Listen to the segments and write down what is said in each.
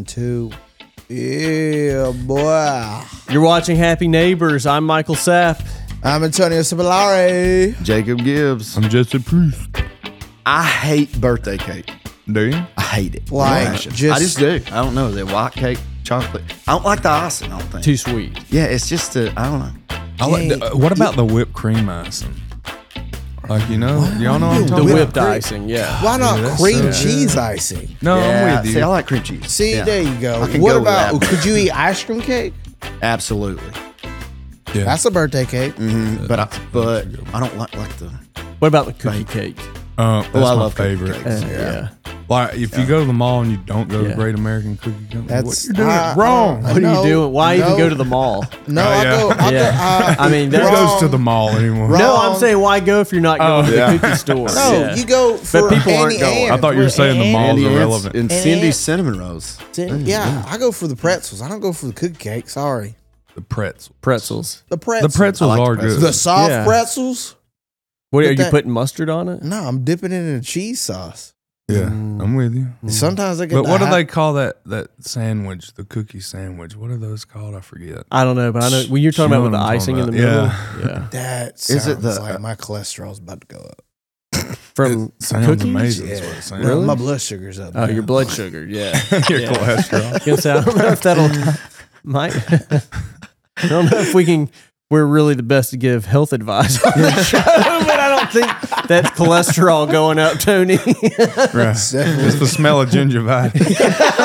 1, 2. Yeah, boy. You're watching Happy Neighbors. I'm Michael Sapp. I'm Antonio Cipollari. Jacob Gibbs. I'm Jesse Priest. I hate birthday cake. Do you? I hate it. Like, I just do. I don't know. The white cake, chocolate. I don't like the icing, I don't think. Too sweet. Yeah, it's just I don't know. I like what about the whipped cream icing? Like, y'all know what I'm The talking about? whipped icing, yeah. Why not that's cream so good. cheese icing? No, Yeah, I'm with you. See, I like cream cheese. See, Yeah. there you go. I can What go with about, that. could you eat ice cream cake? Absolutely. Yeah. That's a birthday cake. But I don't like the. What about the cookie cake? That's I my love cookie favorite. cakes. Yeah. Like, if you go to the mall and you don't go to Yeah. Great American Cookie Company, That's what you're doing I- wrong. I- What are No, you doing? Why even no. go to the mall? No, Oh, I yeah. go. Yeah. I mean, Who that's- goes to the mall anymore? No, Wrong. I'm saying why go if you're not going to the cookie store? No, Yeah. you go for people aren't Andy going. Ann's. I thought you were saying the malls Andy are Ann's relevant. and And Cindy's Aunt- cinnamon rolls. Yeah, I go for the pretzels. I don't go for the cookie cake. Sorry. The pretzel. Pretzels. The The pretzels. pretzels I like the are pretzels. good. The soft Yeah. pretzels. What are But you that- putting mustard on it? No, I'm dipping it in a cheese sauce. Yeah, I'm with you. Sometimes I get. But the what do hot- they call that sandwich, the cookie sandwich? What are those called? I forget. I don't know, but I know when you're talking You about know with the what I'm icing in the talking middle. about. Yeah. That Is sounds it the- like my cholesterol's about to go up. From It sounds cookies? amazing. Yeah. Is what it sounds. Really? My blood sugar's up. Oh, now. your blood sugar. Yeah. Your Yeah. cholesterol. Gonna say, I don't know if that'll might. I don't know if we can. We're really the best to give health advice on the show, but I don't think that's cholesterol going up, Tony. Right. It's the smell of gingivitis.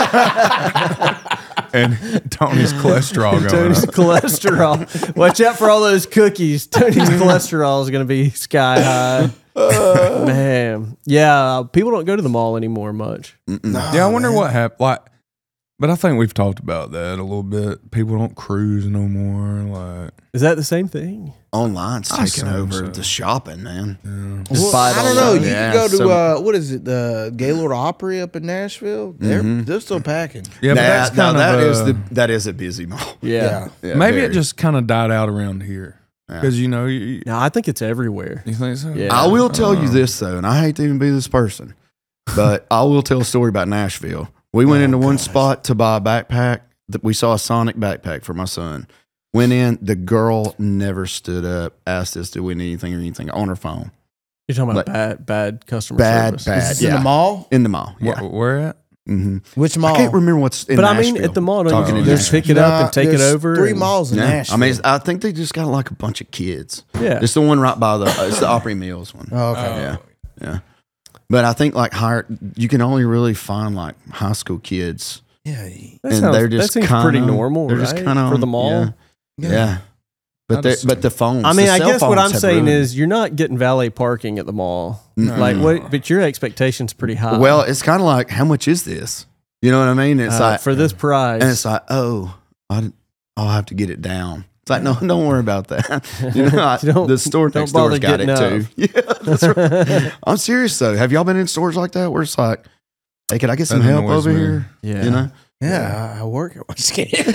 And Tony's cholesterol going Tony's up. cholesterol. Watch out for all those cookies. Tony's cholesterol is going to be sky high. Man, yeah, people don't go to the mall anymore much. Yeah, I wonder what happened. Like, but I think we've talked about that a little bit. People don't cruise no more. Like, Is that the same thing? Online's I taking assume over so. the shopping, man. Just Well, buy it I don't know. online. You Yeah, can go to so- what is it? The Gaylord Opry up in Nashville. They're still packing. yeah, but that's kind of that is a busy mall. Yeah. Yeah, maybe very. it just kind of died out around here because you No, I think it's everywhere. you think so. Yeah. I will tell you this though, and I hate to even be this person, but I will tell a story about Nashville. We went into one spot to buy a backpack. We saw a Sonic backpack for my son. Went in, the girl never stood up, asked us, "Do we need anything or anything?" on her phone. You're talking about Like- bad customer Bad, service. bad. Is this in the mall? In the mall. Yeah. Where at? hmm Which mall? I can't remember what's in But I Nashville. mean, at the mall, don't Talking you in just Nashville. pick it up and take it there's over? 3 and- malls in Yeah. Nashville. I mean, I think they just got like a bunch of kids. Yeah. It's the one right by it's the Opry Mills one. Oh, okay. Yeah. Yeah. But I think like you can only really find like high school kids. Yeah. That and sounds- they're just that seems kinda, pretty normal, They're right? just kind of for the mall. Yeah. But the phones. I mean, the I cell guess what phones I'm have saying ruined- is you're not getting valet parking at the mall. Like what? But your expectations pretty high. well, it's kind of like, how much is this? You know what I mean? It's like for this price, and it's like, I'll have to get it down. It's like, no, don't worry about that. You know, Don't- the store don't next door's bother got it getting too. Yeah, that's right. I'm serious though. Have y'all been in stores like that where it's like, hey, can I get some That help annoys over me. here? Yeah. You know? Yeah, I work at. I'm just kidding.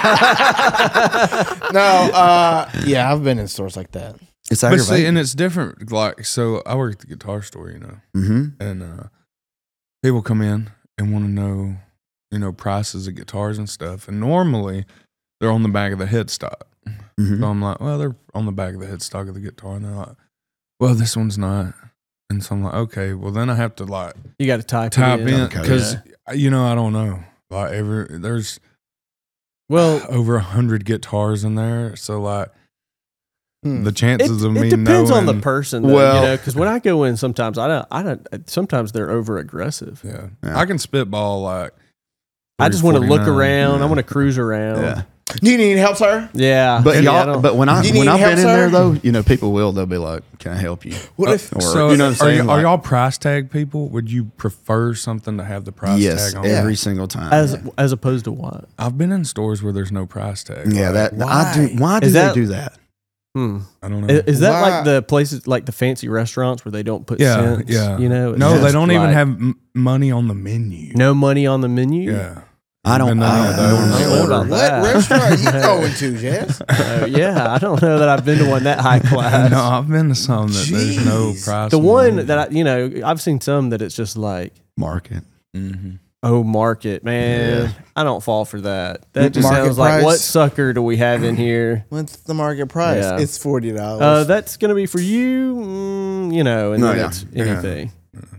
Yeah, I've been in stores like that. It's But see, aggravating. and it's different. Like, so I work at the guitar store, Mm-hmm. and people come in and want to know, prices of guitars and stuff. And normally, they're on the back of the headstock. Mm-hmm. So I'm like, well, they're on the back of the headstock of the guitar, and they're like, well, this one's not. And so I'm like, okay, well, then I have to like you got to type type it in Okay. because I don't know. Like there's Well, over 100 guitars in there, so like the it, chances of me depends on the knowing- person, though, Well- because when I go in, sometimes I don't. Sometimes they're over aggressive. Yeah. Yeah. I can spitball like. I just want to look 49. around. Yeah. I want to cruise around. Yeah. Do you need help, sir? Yeah. But I y'all, don't- but when You need I've help, been in there sir? though, people they'll be like, "Can I help you?" What if? Or So you know what I'm saying? are Like, y'all price tag people? Would you prefer something to have the price yes, tag on? every it? single time. as opposed to what? I've been in stores where there's no price tag. yeah, Like, that I do. Why do Is they that- do that? I don't know. Is that Why- like the places, like the fancy restaurants where they don't put yeah, cents? yeah. You know, no, it's they don't even like have money on the menu. no money on the menu. Yeah, I don't. Been to any of I those. don't know order. about What that. restaurant are you going to, Jess? Yeah, I don't know that I've been to one that high class. no, I've been to some that there's no Jeez. price. The on one menu. that I've seen some that it's just like Market. Mhm. Oh, market, man. Yeah. I don't fall for that. That just Market sounds like, price. what sucker do we have in here? What's the market price? Yeah. It's $40. That's going to be for you, and No, then yeah. it's anything.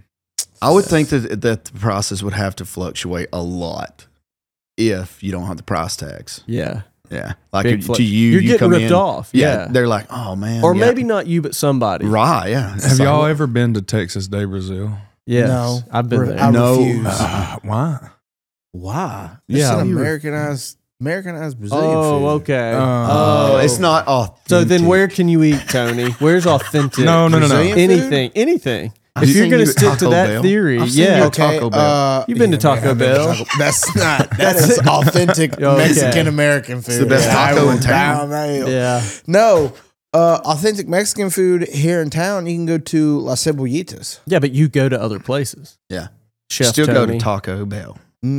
I would think that the prices would have to fluctuate a lot if you don't have the price tags. Yeah. Yeah, like Big to flex. you, You're you getting come ripped in, off. Yeah. they're like, oh man, Or yeah. maybe not you, but somebody. right, yeah. It's Have like, y'all ever been to Texas de Brazil? Yes. No. I've been there. I No. refuse. Why? Why? Yeah. It's an Americanized Brazilian Oh, food. okay. Oh, it's not authentic. So then where can you eat, Tony? Where's authentic? No. Brazilian food? Anything. I've If you're seen going to you at stick Taco to that Bell. theory, I've seen you yeah. at Taco Bell. You've been to Taco I've been to Bell. That's not. That is authentic Okay. Mexican American food. the best I taco will in town. down that hill. Yeah. No, authentic Mexican food here in town. You can go to Las Cebollitas. Yeah, but you go to other places. Yeah. Chef Still Tony. go to Taco Bell.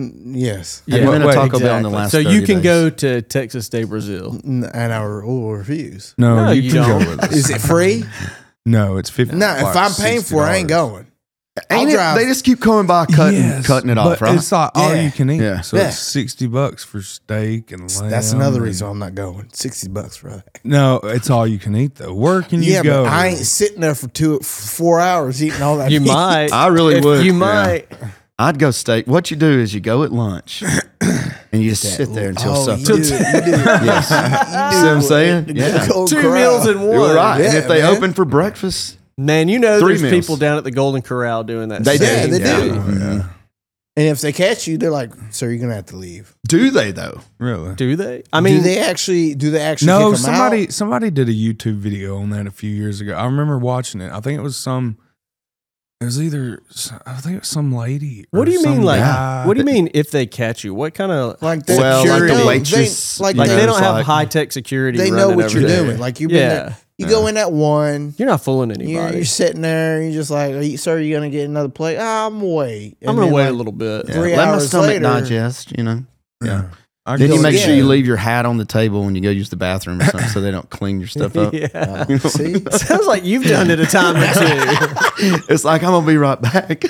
Yes, Have you been to Wait, Taco Bell in the exactly. last So 30 you can days? go to Texas de Brazil. and I will refuse. No, No, you you can don't. go with us. Is it free? No, it's 50. No, if like I'm paying for it, I ain't $60. going. I'll Ain't it, drive. they just keep coming by cutting it off, but right? it's like all Yeah. you can eat. Yeah. So Yeah. it's $60 for steak and lamb. That's another and- reason I'm not going. $60 for that. No, it's all you can eat though. Where can you Yeah, go? but I ain't sitting there for 4 hours eating all that. You meat. might. I really If would. You yeah. might. I'd go steak. What you do is you go at lunch and you just sit there until Oh, supper. you do. You do. Yes. You See what I'm saying? The Yeah. Golden 2 Corral. meals in one. You're right. and Yeah, if they man. open for breakfast, Man, you know 3 there's meals. people down at the Golden Corral doing that. they same do. they do. thing. Mhm. And if they catch you, they're like, "Sir, you're gonna have to leave." Do they though? Really? Do they? I mean, do they actually? No, kick 'em out? somebody did a YouTube video on that a few years ago. I remember watching it. I think it was some. It was either I think it was some lady. what or do you mean? some Like, guy. what do you mean if they catch you? What kind of Like Well, like the security? waitress, Like like you they know, don't it's have like- high tech security. They know running what you're over there. doing. Like you've been Yeah. there. You go in at 1. You're not fooling You're, anybody. sitting there. And you're just like, "Sir, you gonna get another plate?" I'm wait. I'm gonna wait a little bit. Yeah. 3 Let my hours stomach later- digest. You know. Yeah. I Then go you make again. sure you leave your hat on the table when you go use the bathroom or something, so they don't clean your stuff up. Yeah. See, Sounds like you've done it a time or two. It's like I'm gonna be right back.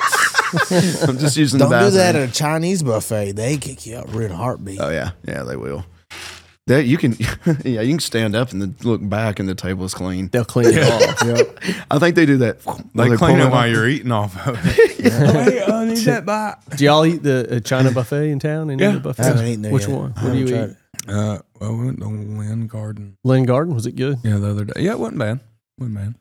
I'm just using don't the do bathroom. that at a Chinese buffet. They kick you out real in a heartbeat. Oh yeah, yeah, they will. That you can, yeah, you can stand up and then look back and the table is clean. They'll clean it off. I think they do that. They They clean pull it while off. you're eating off of it. Hey, I need that bite. Do y'all eat the China buffet in town? Any of the buffets? I haven't eaten there Which yet. one? I What do haven't you tried eat? it. Well, we went to Lynn Garden. Lynn Garden, was it good? Yeah, the other day. Yeah, it wasn't bad. Wasn't bad.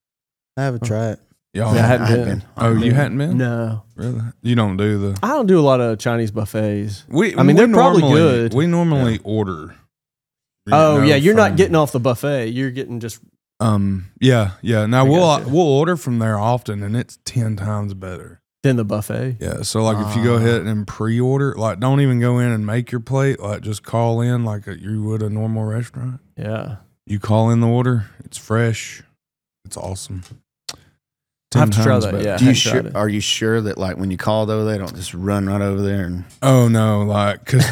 I haven't tried. Y'all. Yeah, I hadn't I been. have been. Oh, you hadn't been? No. Really? You don't do the. I don't do a lot of Chinese buffets. We. I mean, we they're probably normally- good. We normally order. you Oh, know, yeah, you're not from- getting off the buffet. You're getting just Yeah. Now I gotcha. we'll order from there often, and it's 10 times better. in the buffet. Yeah. So like if you go ahead and pre-order, like don't even go in and make your plate. Like just call in like you would a normal restaurant. Yeah. You call in the order. It's fresh. It's awesome. I have 10 to try times that, better. yeah. Do you I tried it. are you sure that like when you call though they don't just run right over there and Oh no, like because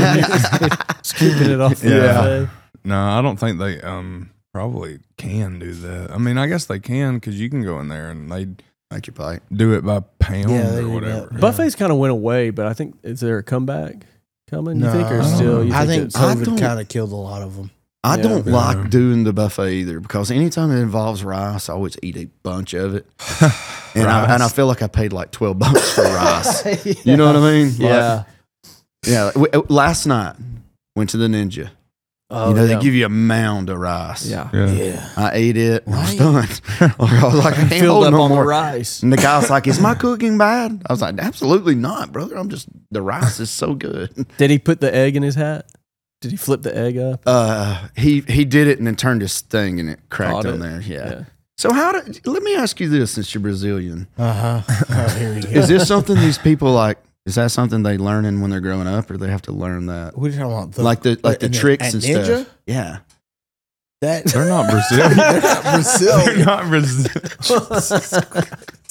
Scooping it off the Yeah. buffet. no, I don't think they probably can do that. I mean, I guess they can because you can go in there and they make your bite? do it by pound Yeah, they or do whatever. that. Buffets kind of went away, but I think, is there a comeback coming? You think, or No. still? You I think it's- I COVID don't- kind of killed a lot of them. I Yeah. don't Yeah. like doing the buffet either because anytime it involves rice, I always eat a bunch of it, and I feel like I paid like $12 for rice. You know what I mean? Like, Yeah. yeah. Last night went to the Ninja. Oh, you know yeah. they give you a mound of rice. Yeah. Yeah. I ate it. And I was Right. done. I was like, I can't Filled hold up no on more the rice. And the guy was like, "Is my cooking bad?" I was like, "Absolutely not, brother. I'm just the rice is so good." Did he put the egg in his hat? Did he flip the egg up? He did it and then turned his thing and it cracked Caught on it. there. Yeah. Yeah. So let me ask you this, since you're Brazilian, Uh huh. Oh, here we go. is this something these people like? Is that something they learning when they're growing up, or they have to learn that? What are you talking about? Like the and tricks at and Ninja? stuff. Yeah. That They're not Brazilian. They're not Brazilian. They're not Brazilian.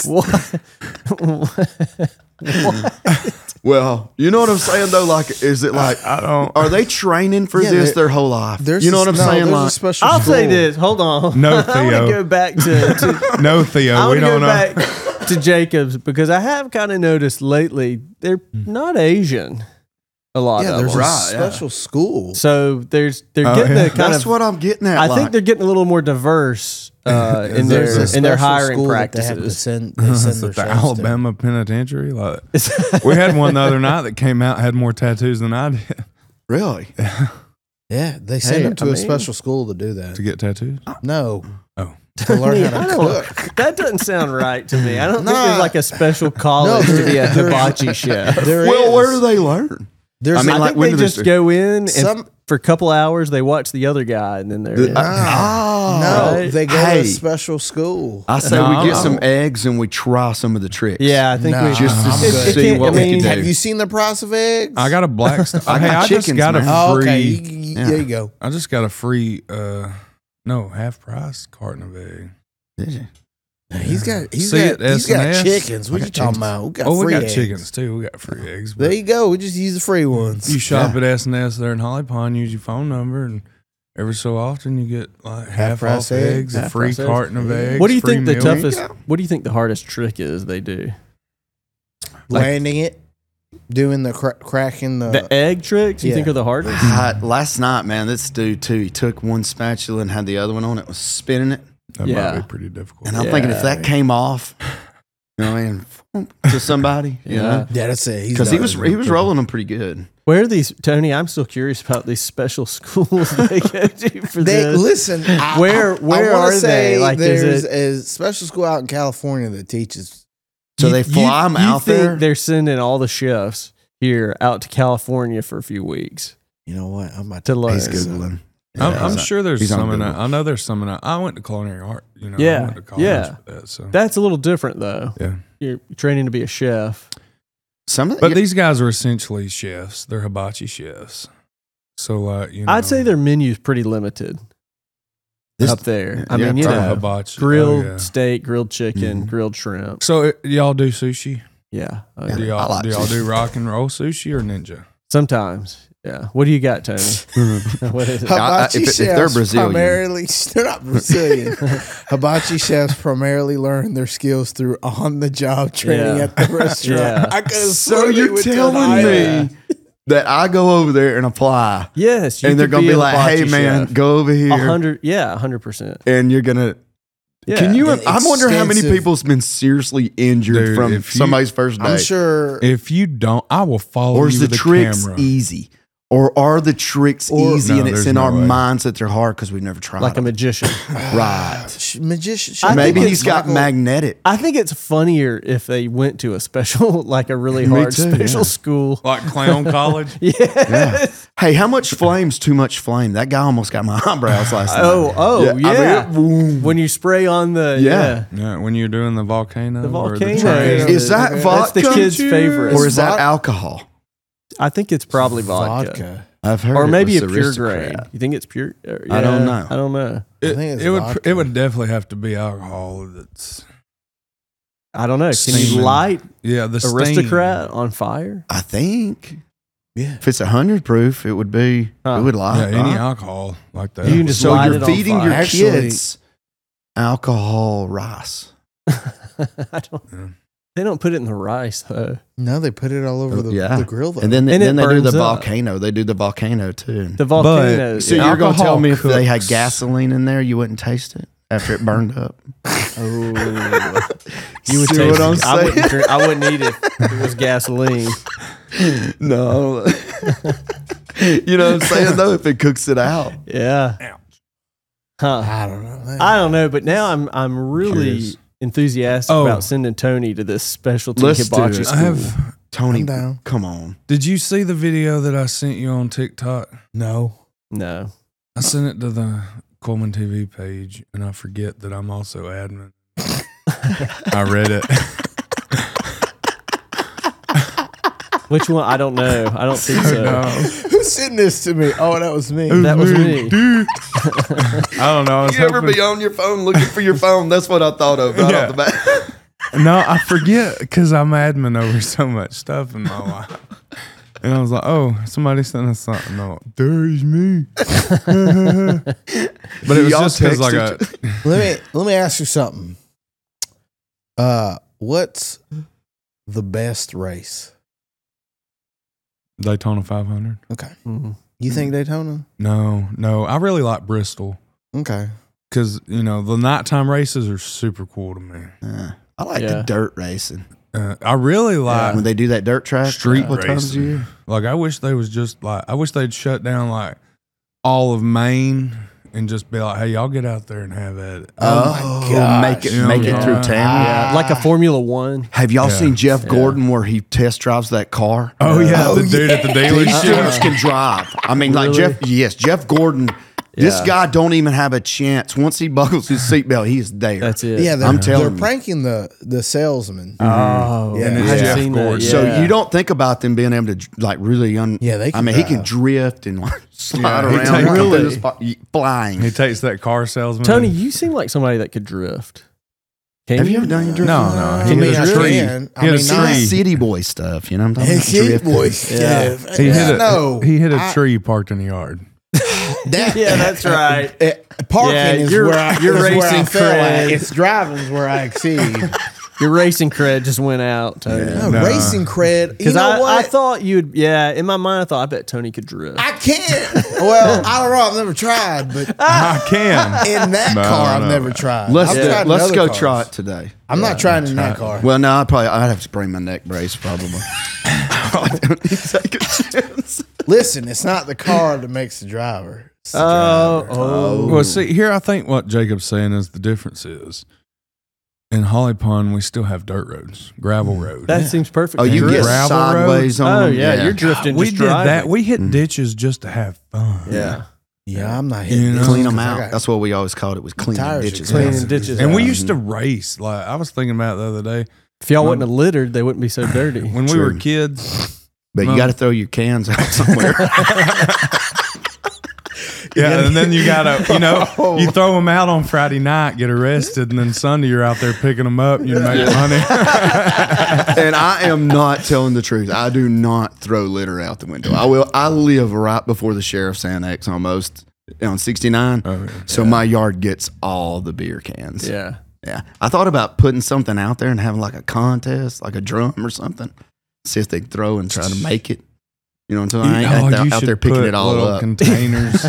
Well, you know what I'm saying though. Like, is it like I don't. are they training for Yeah, this there- their whole life? There's You know what I'm saying? There's a Like, special I'll say school. this. Hold on. No, I want Theo. to go back to No, Theo, I we want to go don't know. back. to Jacobs because I have kind of noticed lately they're not Asian. A lot Yeah, of there's them. a Right, yeah. special school. So they're Oh, getting yeah. the kind That's of. what I'm getting at. I think they're getting a little more diverse in There's a their special hiring school that they have to practices. send. They send Is their it the chefs to. Alabama Penitentiary? Like, we had one the other night that came out had more tattoos than I did really. Yeah, they send Hey, them to I a mean- special school to do that. to get tattoos. No, Oh, to learn I how to don't- cook. That doesn't sound right to me. I don't think Nah. there's like a special college No, to be a there- hibachi chef. There Well, is. where do they learn? There's I mean, I like, think when they do they just start? go in and Some- for a couple hours they watch the other guy and then they're in. no, right. they go to Hey. a special school. I say No, we get I'm- some eggs and we try some of the tricks. Yeah, I think Nah, we Just to I'm good. see what we can do. Have you seen the price of eggs? I got a black. I hey, got I just chickens, got a man. Oh, free. okay. Yeah. There you go. I just got a free. Half price carton of egg. Did you? He's got See it, he's got S&S? chickens. What I you got talking chickens. about? We got Oh, we free got eggs. chickens too. We got free eggs. There But you go. We just use the free ones. you shop at S&S there in Holly Pond. Use your phone number, and every so often you get like half price off eggs, eggs, a half free price eggs. carton of eggs. What do you free think the milk. toughest? There you go. What do you think the hardest trick is they do? Landing it, doing the cracking The egg tricks you Yeah. think are the hardest? Last night, man, this dude too. He took one spatula and had the other one on it. Was spinning it, That Yeah. might be pretty difficult. and I'm thinking if that came off, you know, what I mean, to somebody, you Yeah. know, Yeah, that's it. because he was rolling them pretty good. Where are these, Tony? I'm still curious about these special schools they go to for They this. listen. Where wanna are say they? Like, is there's it- a special school out in California that teaches. So they fly them out think there. They're sending all the chefs here out to California for a few weeks You know what? I'm about to learn. He's googling. I'm sure there's He's on some in Google. that. I know there's some in that. I went to culinary art. You know, Yeah, I went to college yeah. for that. So That's a little different though. yeah. You're training to be a chef. Some of the, But these guys are essentially chefs. They're hibachi chefs. So like, you know, I'd say their menu's pretty limited This- up there. I yeah, mean, you for probably know, hibachi. grilled Oh, yeah. steak, grilled chicken, Mhm. grilled shrimp. So y'all do sushi? Yeah. Oh, Yeah. Do y'all, I like do y'all sushi. do rock and roll sushi or ninja? Sometimes. Yeah. What do you got, Tony? What is it? Hibachi if they're chefs Brazilian. primarily, they're not Brazilian. Hibachi chefs primarily learn their skills through on-the-job training Yeah. at the restaurant. Yeah. I could have So sworn they you're went to an telling island. me that I go over there and apply, Yes. and they're could gonna be a like, "Hey, hibachi man, chef. go over here," 100. Yeah. 100%. and you're gonna. Yeah. Can you? And I wonder how many extensive- people's been seriously injured Dude, from if you- somebody's first day. I'm sure. If you don't, I will follow Or you is the with a tricks camera. easy? Or are the tricks Or- easy No, and it's there's in no our way. minds that they're hard because we've never tried Like a them? magician. Right. Magician. I Maybe think he's it's got Michael- magnetic. I think it's funnier if they went to a special, like a really Me hard too, special yeah. school. Like clown college. Yeah. Yeah. Hey, how much flame's too much flame? That guy almost got my eyebrows last night. Oh, I mean, yeah. boom. When you spray on the Yeah. Yeah, when you're doing the volcano. The or volcano. train. Is that That's vodka? That's the kid's favorite. Or is that Vod- alcohol? I think it's probably vodka. I've heard Or it maybe a was pure Aristocrat. grain. You think it's pure? I don't know. I don't know. It, think it's it would vodka. it would definitely have to be alcohol. That's I don't know. Can you Steaming. light yeah, the steam. Aristocrat on fire? I think Yeah. if it's 100 proof, it would be. Huh. It would lie. Yeah, any alcohol like that. You can just so light you're it on feeding fire. your Actually- kids alcohol rice. I don't. Yeah. They don't put it in the rice though. No, they put it all over the, Yeah. the grill. Though. And then, And then it they do the burns up. volcano. They do the volcano too. The volcano. So yeah. you're going to tell Alcohol me if they had cooks. gasoline in there, you wouldn't taste it after it burned up? Oh, you would See taste what I'm it. I wouldn't saying? drink. I wouldn't eat it if it was gasoline. No. You know what I'm saying, though? If it cooks it out. Yeah. Huh. I don't know. I don't know, but now I'm really Cheers. enthusiastic Oh. about sending Tony to this specialty Let's do hibachi it. school. I have. Tony, I'm down. come on. Did you see the video that I sent you on TikTok? No. No. I sent it to the Coleman TV page, and I forget that I'm also admin. I read it. Which one? I don't know. I don't think so. Who sent this to me? Oh, that was me. That was me. I don't know. I was You ever hoping- be on your phone looking for your phone? That's what I thought of right Yeah. off the bat. No, I forget because I'm admin over so much stuff in my life. And I was like, oh, somebody sent us something. No, there's me. But it was Y'all just because like texted a, Let me ask you something. what's the best race? Daytona 500. Okay. Mhm. You think Daytona? No. I really like Bristol Okay. because, the nighttime races are super cool to me. I like Yeah. the dirt racing. I really like When they do that dirt track street a couple of times a racing. year. Like, I wish they was just like, I wish they'd shut down like all of Maine and just be like, hey, y'all get out there and have at it. Oh, my gosh. make it You know make what it I'm through saying? town. Yeah, like a Formula One. Have y'all Yeah. seen Jeff Gordon where he test drives that car? Oh, yeah. Oh, The dude at the These dealership. dudes can drive. I mean, like Really? Jeff Gordon. This Yeah. guy don't even have a chance. Once he buckles his seatbelt, he is there. That's it. Yeah, I'm telling they're you. pranking the salesman. Oh, Yeah. I And hadn't Jeff seen that. Gordon. Yeah. So you don't think about them being able to like really Yeah, they I can mean, he can drive. drift and like, slide Yeah, he around takes- come through Really? the spot, flying. He takes that car salesman. Tony, you seem like somebody that could drift. Can Have you ever done your drift? No. I He mean, hit a I tree. can. I He hit a mean, See, not- that's tree. city boy stuff, you know what I'm talking Hey, about? kid Drifting. boys. Yeah. He hit a no. he hit a I- tree parked in the yard. That, Yeah, that's right. Parking Yeah, is you're- where I, you're is where I racing fail at. cred. It's driving's where I exceed. Your racing cred just went out, Tony. No, No. racing cred. You Because know I what? thought you'd, in my mind, I thought, I bet Tony could drift. I can't. Well, I don't know. I've never tried, but I can. in that No, car, I've no. never tried. Let's I've tried in let's other go cars. try it today. I'm not trying in that car. Well, no, I'd have to bring my neck brace probably. I don't need to take a chance. Listen, it's not the car that makes the driver. It's the Oh, driver. oh. Well, see, here I think what Jacob's saying is the difference is in Holly Pond we still have dirt roads, gravel roads. That seems perfect. Oh, you to get drift. Gravel sideways on Oh, them? yeah, you're drifting. we just did that. driving. We hit ditches just to have fun. Yeah. Yeah, I'm not hitting You know, this Clean them because I out. got- That's what we always called it, was cleaning tires are ditches. expensive. Cleaning ditches. And we out. used to race. Like I was thinking about it the other day If y'all wouldn't have littered, they wouldn't be so dirty. when we True. were kids. But you got to throw your cans out somewhere. Yeah, and then you gotta, you throw them out on Friday night, get arrested, and then Sunday you're out there picking them up. You make money. And I am not telling the truth. I do not throw litter out the window. I live right before the sheriff's annex almost on 69. Oh, yeah. So my yard gets all the beer cans. Yeah. Yeah. I thought about putting something out there and having like a contest, like a drum or something. See if they throw and try to make it. You know what I'm saying? I ain't you out there should picking put it all little up. containers.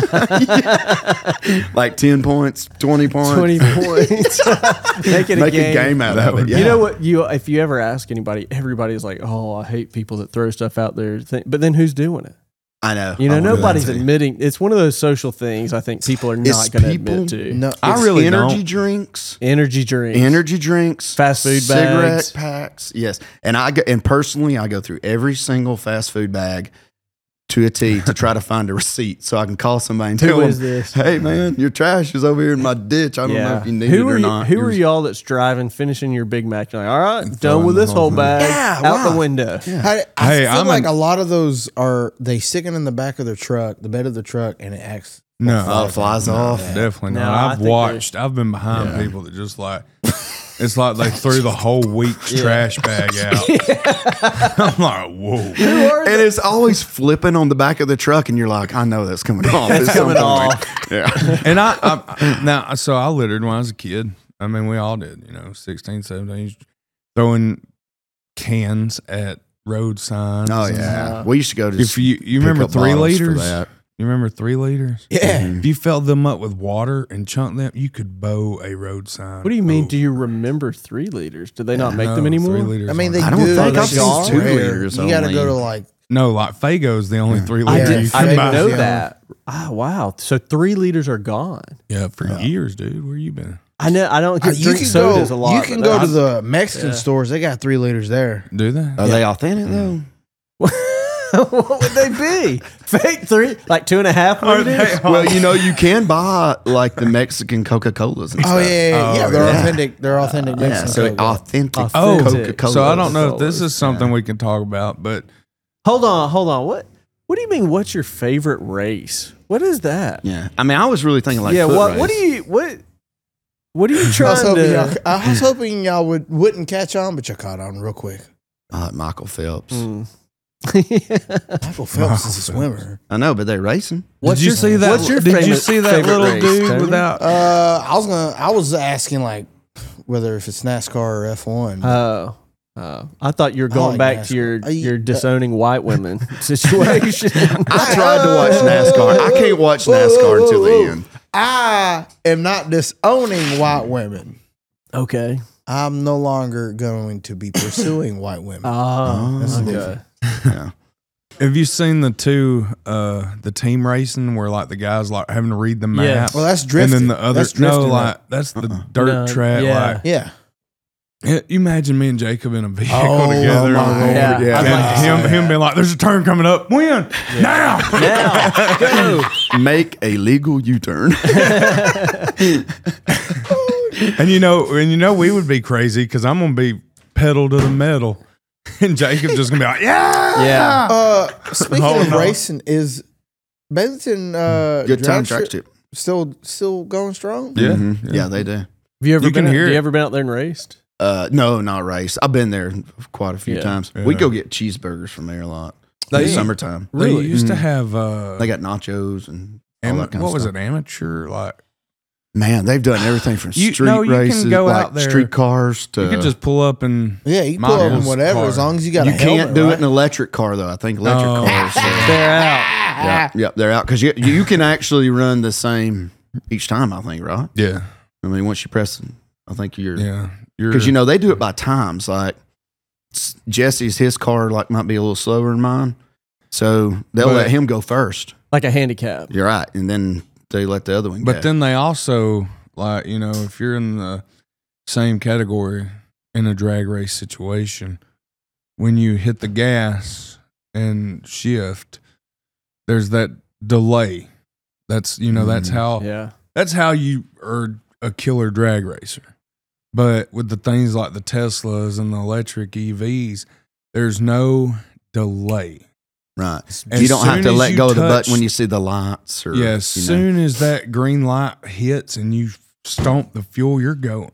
Like 10 points, 20 points. 20 points. Make it Make a game. out That of it. would- Yeah. You know what? If you ever ask anybody, everybody's like, "Oh, I hate people that throw stuff out there." But then who's doing it? I know. You know, I wanna do nobody's that too. admitting. It's one of those social things. I think people are It's not going to people- admit to. No, It's really energy don't. drinks. Energy drinks, Fast food cigarette bags. packs. Yes, and personally, I go through every single fast food bag to a T to try to find a receipt so I can call somebody and tell Who them, is this? "Hey, man, your trash is over here in my ditch. I don't know if you need it Who or are you, not." Who are Yours- y'all that's driving, finishing your Big Mac? You're like, all right, done throwing with the this whole whole bag Yeah, out wow. the window. I Hey, feel I'm like an- a lot of those are they stick it in the back of their truck, the bed of the truck, and it acts. No, Oh, it flies off. definitely No, not. I I've think watched. I've been behind people that just like. It's like they threw the whole week's trash bag out. I'm like, whoa. And it's always flipping on the back of the truck, and you're like, "I know that's coming off. That's at some coming point." off. Yeah. And I littered when I was a kid. I mean, we all did, 16, 17, throwing cans at road signs. Oh yeah. We used to go to. If you pick remember up 3 bottles for liters, that. you remember 3 liters? Yeah. If you filled them up with water and chunked them, you could bow a road sign. What do you mean? over. Do you remember 3 liters? Do they not make them No, anymore? 3 liters I mean, they on- I don't do. think but I've it's seen 2 rare. liters You got to only. go to like. No, like Fago's the only 3 I, liter Yeah, you I can didn't buy. know yeah. that. Ah, wow. So 3 liters are gone. Yeah, for years, dude. Where you been? I know. I don't You drink can sodas go. a lot. You can but go I- to the Mexican stores. They got 3 liters there. Do they? Are they authentic though? What would they be? Fake 3, like 2.5 liters. Well, you can buy like the Mexican Coca-Colas and Oh stuff. yeah. They're yeah. authentic. They're authentic Yeah, Mexican. so Coke. authentic Oh, Coca-Cola. so I don't know if this Coca-Colas, is something we can talk about, but Hold on. What do you mean? What's your favorite race? What is that? Yeah, I mean, I was really thinking like yeah. foot What race. do you What are you I was trying hoping to? y'all, I was hoping y'all wouldn't catch on, but you caught on real quick. Michael Phelps. Mm. Michael Phelps is a swimmer. I know, but they're racing. What's did you your- see that? What's your did you favorite- see that favorite little race, dude Tony? without? I was asking like, whether if it's NASCAR or F1. Oh. I thought you were going like back to NASCAR. your disowning white women situation. I tried to watch NASCAR. I can't watch NASCAR until the end. I am not disowning white women. Okay. I'm no longer going to be pursuing white women. That's okay. okay. Yeah. Have you seen the team racing where like the guys like having to read the map? Yeah. Well, that's drifting. And then the other That's drifting, right? that's the dirt No, track. yeah. Like, Yeah. you imagine me and Jacob in a vehicle Oh, together. my Lord, Yeah. yeah. I'd like to see And him being like, "There's a turn coming up. When now?" Now, go. Make a legal U-turn. And you know, we would be crazy because I'm gonna be pedal to the metal, and Jacob just gonna be like, "Yeah, Yeah. Speaking Hold of on. racing, is Bennington Good time drag track strip strip. still going strong? yeah, Mhm. Yeah, they do. Have you ever You can been? hear Have it. you ever been out there and raced? No, not race. I've been there quite a few Yeah. times. Yeah. We go get cheeseburgers from there a lot. They- In summertime. They Really? used to Mhm. have They got nachos and all that kind what of was stuff. it? Amateur like Man, they've done everything from You- street no, you can races, go like out there. street cars to. you could just pull up and Yeah, you can pull up in Miles whatever car. as long as you got you a can't helmet, do right? it in an electric car though. I think electric Oh. cars. They're out. Yeah, they're out because you can actually run the same each time. I think, right? yeah, I mean, once you press, I think you're yeah. because they do it by times. Like Jesse's, his car like might be a little slower than mine, so they'll But- let him go first. Like a handicap. You're right, and then they let the other one go. But then they also like if you're in the same category in a drag race situation, when you hit the gas and shift, there's that delay. That's that's how Yeah. that's how you are a killer drag racer. But with the things like the Teslas and the electric EVs, there's no delay. right, As you don't have soon to as let you go of the touch- button when you see the lights. Or Yeah, as soon as that green light hits and you stomp the fuel, you're going.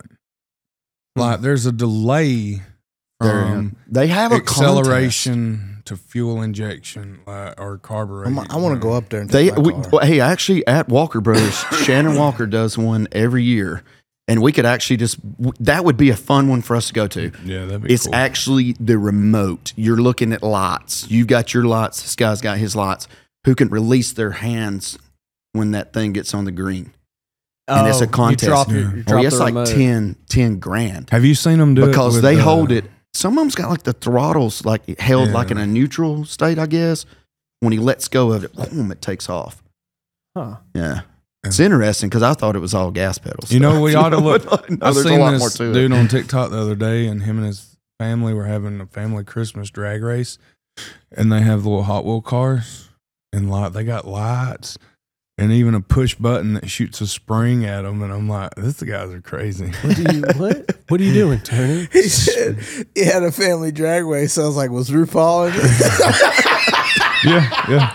Like there's a delay from they have a acceleration to fuel injection or carburetion. I want to go up there and They, take my car. well, hey, actually, at Walker Brothers, Shannon Walker does one every year, and we could actually that would be a fun one for us to go to. Yeah, that'd be It's cool. actually the remote. You're looking at lights. You've got your lights. This guy's got his lights. Who can release their hands when that thing gets on the green? And it's a contest. You drop Oh, it's the like remote. 10 grand Have you seen them do it? because with, they hold it. Some of them's got like the throttles like held Yeah. like in a neutral state, I guess. When he lets go of it, boom, it takes off. Huh. Yeah. It's interesting because I thought it was all gas pedals. You know, we ought to look. I I there's seen a lot this more to dude it. on TikTok the other day, and him and his family were having a family Christmas drag race, and they have little Hot Wheel cars, and like they got lights, and even a push button that shoots a spring at them. And I'm like, these guys are crazy. What are you doing, Tony? He said he had a family drag race. So I was like, was RuPaul in it? yeah.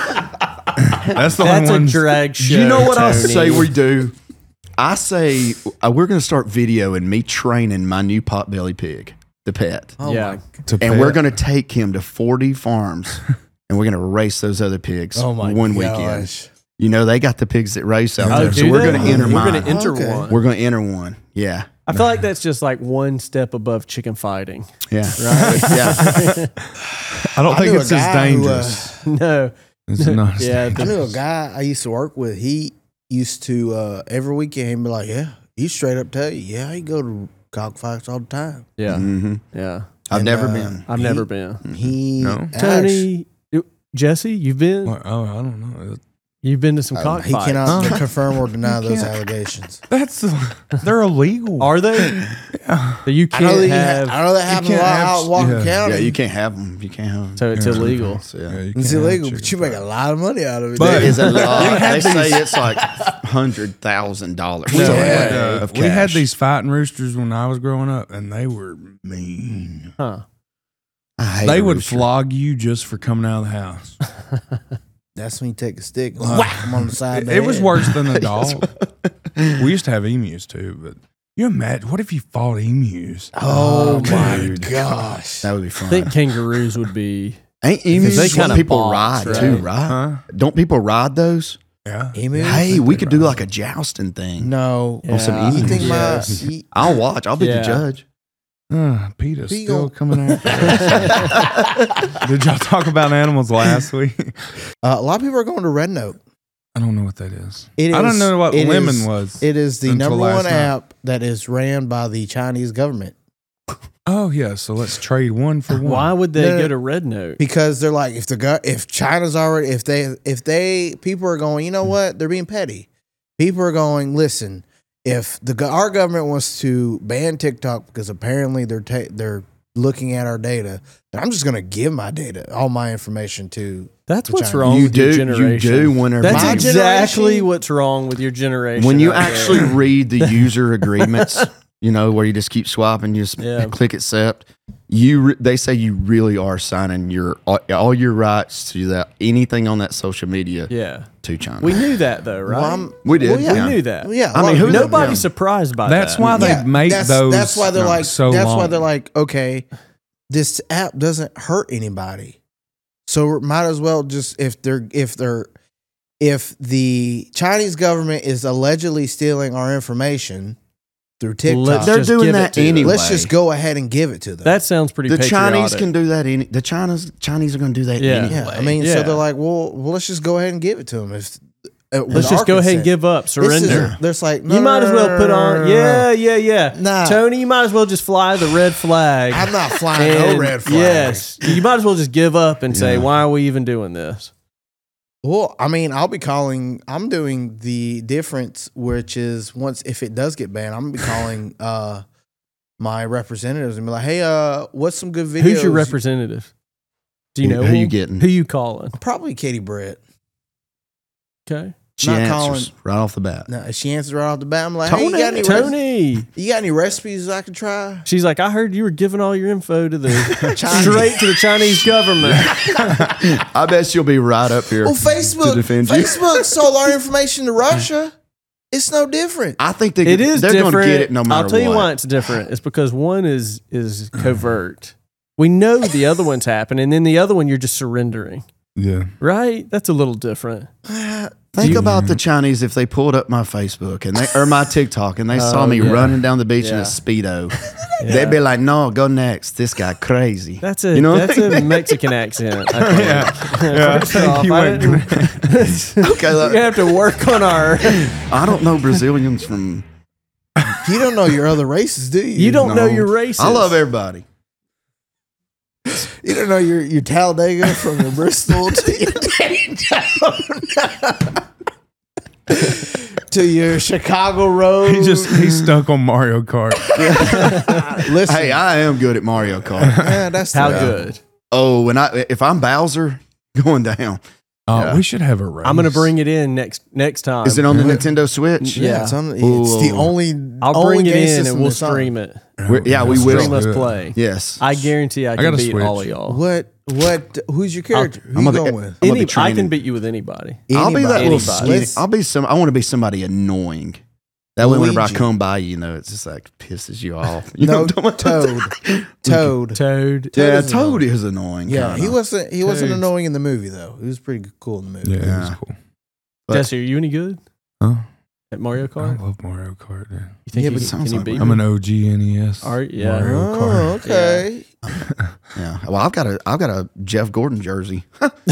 That's the That's only a one. drag show. You know what I Tony. say we do? I say we're going to start videoing me training my new potbelly pig, the pet. Oh Yeah. my And we're going to take him to 40 farms and we're going to race those other pigs Oh my one gosh. weekend. You know, they got the pigs that race out Oh, there. do So we're they? going to enter We're mine. going to enter Okay. one. We're going to enter one. Yeah. I feel like that's just like one step above chicken fighting. Yeah. Right? Yeah. I don't I think knew a it's as guy who, dangerous. No. It's not. as Yeah. I knew a guy I used to work with. He used to every weekend he'd be like, "Yeah," he straight up tell you, "Yeah, I go to cockfights all the time." Yeah. Mhm. Yeah. I've And, never been. I've never been. He No? actually- Tony, Jesse, you've been? Oh, I don't know. You've been to some he cockfights. cannot confirm or deny those can't. allegations. That's they're illegal. Are they? So you I know can't that have. I know that happens a can't lot have- out in Walker yeah. County. Yeah, you can't have them. You can't have them. So it's Yeah. illegal. So, yeah. Yeah, you It's can't have illegal, chicken but you make a fries. lot of money out of it. But- dude. Is a lot. had They say these- it's like $100,000. No, Yeah. of we had cash. these fighting roosters when I was growing up, and they were mean. Huh. I hate They a would rooster. flog you just for coming out of the house. That's when you take a stick and whack them on the side. of the It was head. worse than a dog. We used to have emus too, but you imagine what if you fought emus? Oh my dude. gosh! That would be I fun. think kangaroos would be. Ain't emus they what kinda people box, ride right? too, right? Huh? Don't people ride those? Yeah. Emu? Hey, we could do like a jousting thing. No. Yeah. some You emus. think Yes. I'll watch. I'll be Yeah. the judge. PETA's He still gon- coming after us. Did y'all talk about animals last week? A lot of people are going to Red Note. I don't know what that is. It I don't is- know what it lemon is- was. It is the Until number last one night. app that is ran by the Chinese government Oh yeah, so let's trade one for one. Why would they No, no. get a red note? because they're like, if China's already, if they people are going, you know what, they're being petty. People are going, listen, if our government wants to ban TikTok because apparently they're looking at our data, then I'm just going to give my data, all my information to. That's The what's Chinese. wrong You with your do. generation. You do. Whenever That's My exactly generation- what's wrong with your generation. when you out there. actually read the user agreements, where you just keep swiping, you just Yeah. click accept. They say you really are signing all your rights to that anything on that social media Yeah. to China. We knew that though, right? Well, We did. Well, we yeah. knew that. Well, yeah, I mean, who the- Nobody's yeah. surprised by That's that. why they Yeah, make those. That's why they're like. so that's long. why they're like. Okay, this app doesn't hurt anybody, so might as well just if the Chinese government is allegedly stealing our information through TikTok, Let's They're just doing give it that to them. anyway. let's just go ahead and give it to them. That sounds pretty the patriotic. Chinese can do that. The Chinese are going to do that Yeah. anyway. yeah, I mean, Yeah. so they're like, well, let's just go ahead and give it to them. If Let's just go ahead and give up, surrender. There's like, no, You might no, as no, well no, put no, on, no, no. yeah. Nah. Tony, you might as well just fly the red flag. I'm not flying no And red flag. Yes, you might as well just give up and say, Yeah. why are we even doing this? Well, I mean, I'm doing the difference, which is if it does get banned, I'm gonna be calling my representatives and be like, hey, what's some good videos? Who's your representative? Do you know Who you him? getting? Who you calling? Probably Katie Brett. Okay, She Not answers right off the bat. No, she answers right off the bat. I'm like, hey, Tony, Tony. you got any recipes I can try? She's like, I heard you were giving all your info to the Chinese. straight to the Chinese government. I bet she'll be right up here. Well, to defend you. Facebook sold our information to Russia. It's no different. I think It is they're different. going to get it no matter I'll tell you what. why it's different. It's because one is covert. We know the other one's happening, and then the other one you're just surrendering. Yeah. Right? That's a little different. Think about the Chinese if they pulled up my Facebook or my TikTok and they saw me yeah. running down the beach in Yeah. a Speedo. Yeah. They'd be like, "No, go next. This guy crazy." That's a You know? that's a Mexican accent. I think. Yeah. First off, You I went- didn't- Okay, we look, have to work on our. I don't know Brazilians from. You don't know your other races, do you? You don't know No. your races. I love everybody. You don't know your Talladega from your Bristol to your to your Chicago road. He's stuck on Mario Kart. Listen. Hey, I am good at Mario Kart. Yeah, that's How the- good? Oh, if I'm Bowser, going down. We should have a race. I'm going to bring it in next time. Is it on the Nintendo Switch? Yeah, it's the Ooh. only. I'll only bring it game in system and we'll that's on. stream it. Yeah, we Stream will. us Yeah. play. Yes. I guarantee I got can a beat Switch. all of y'all. What? Who's your character? Who I'm you gonna going be- with? I'm gonna be I training. can beat you with anybody. I'll be that Anybody. little Anybody. skinny. I want to be somebody annoying. That way, whenever I Luigi. come by, it's just like pisses you off. You No, know what I'm talking Toad. Toad. Yeah, is Toad is annoying. Yeah, kinda. he wasn't Toad. annoying in the movie though. He was pretty cool in the movie. Yeah, it was Yeah. cool. But- Jesse, are you any good Huh? at Mario I Kart? love Mario Kart. Yeah. You think Yeah, you but can, sounds can you like beat one. I'm me? an OG NES. Are you? Yeah. Mario Oh, Kart. okay. Yeah. Well, I've got a Jeff Gordon jersey.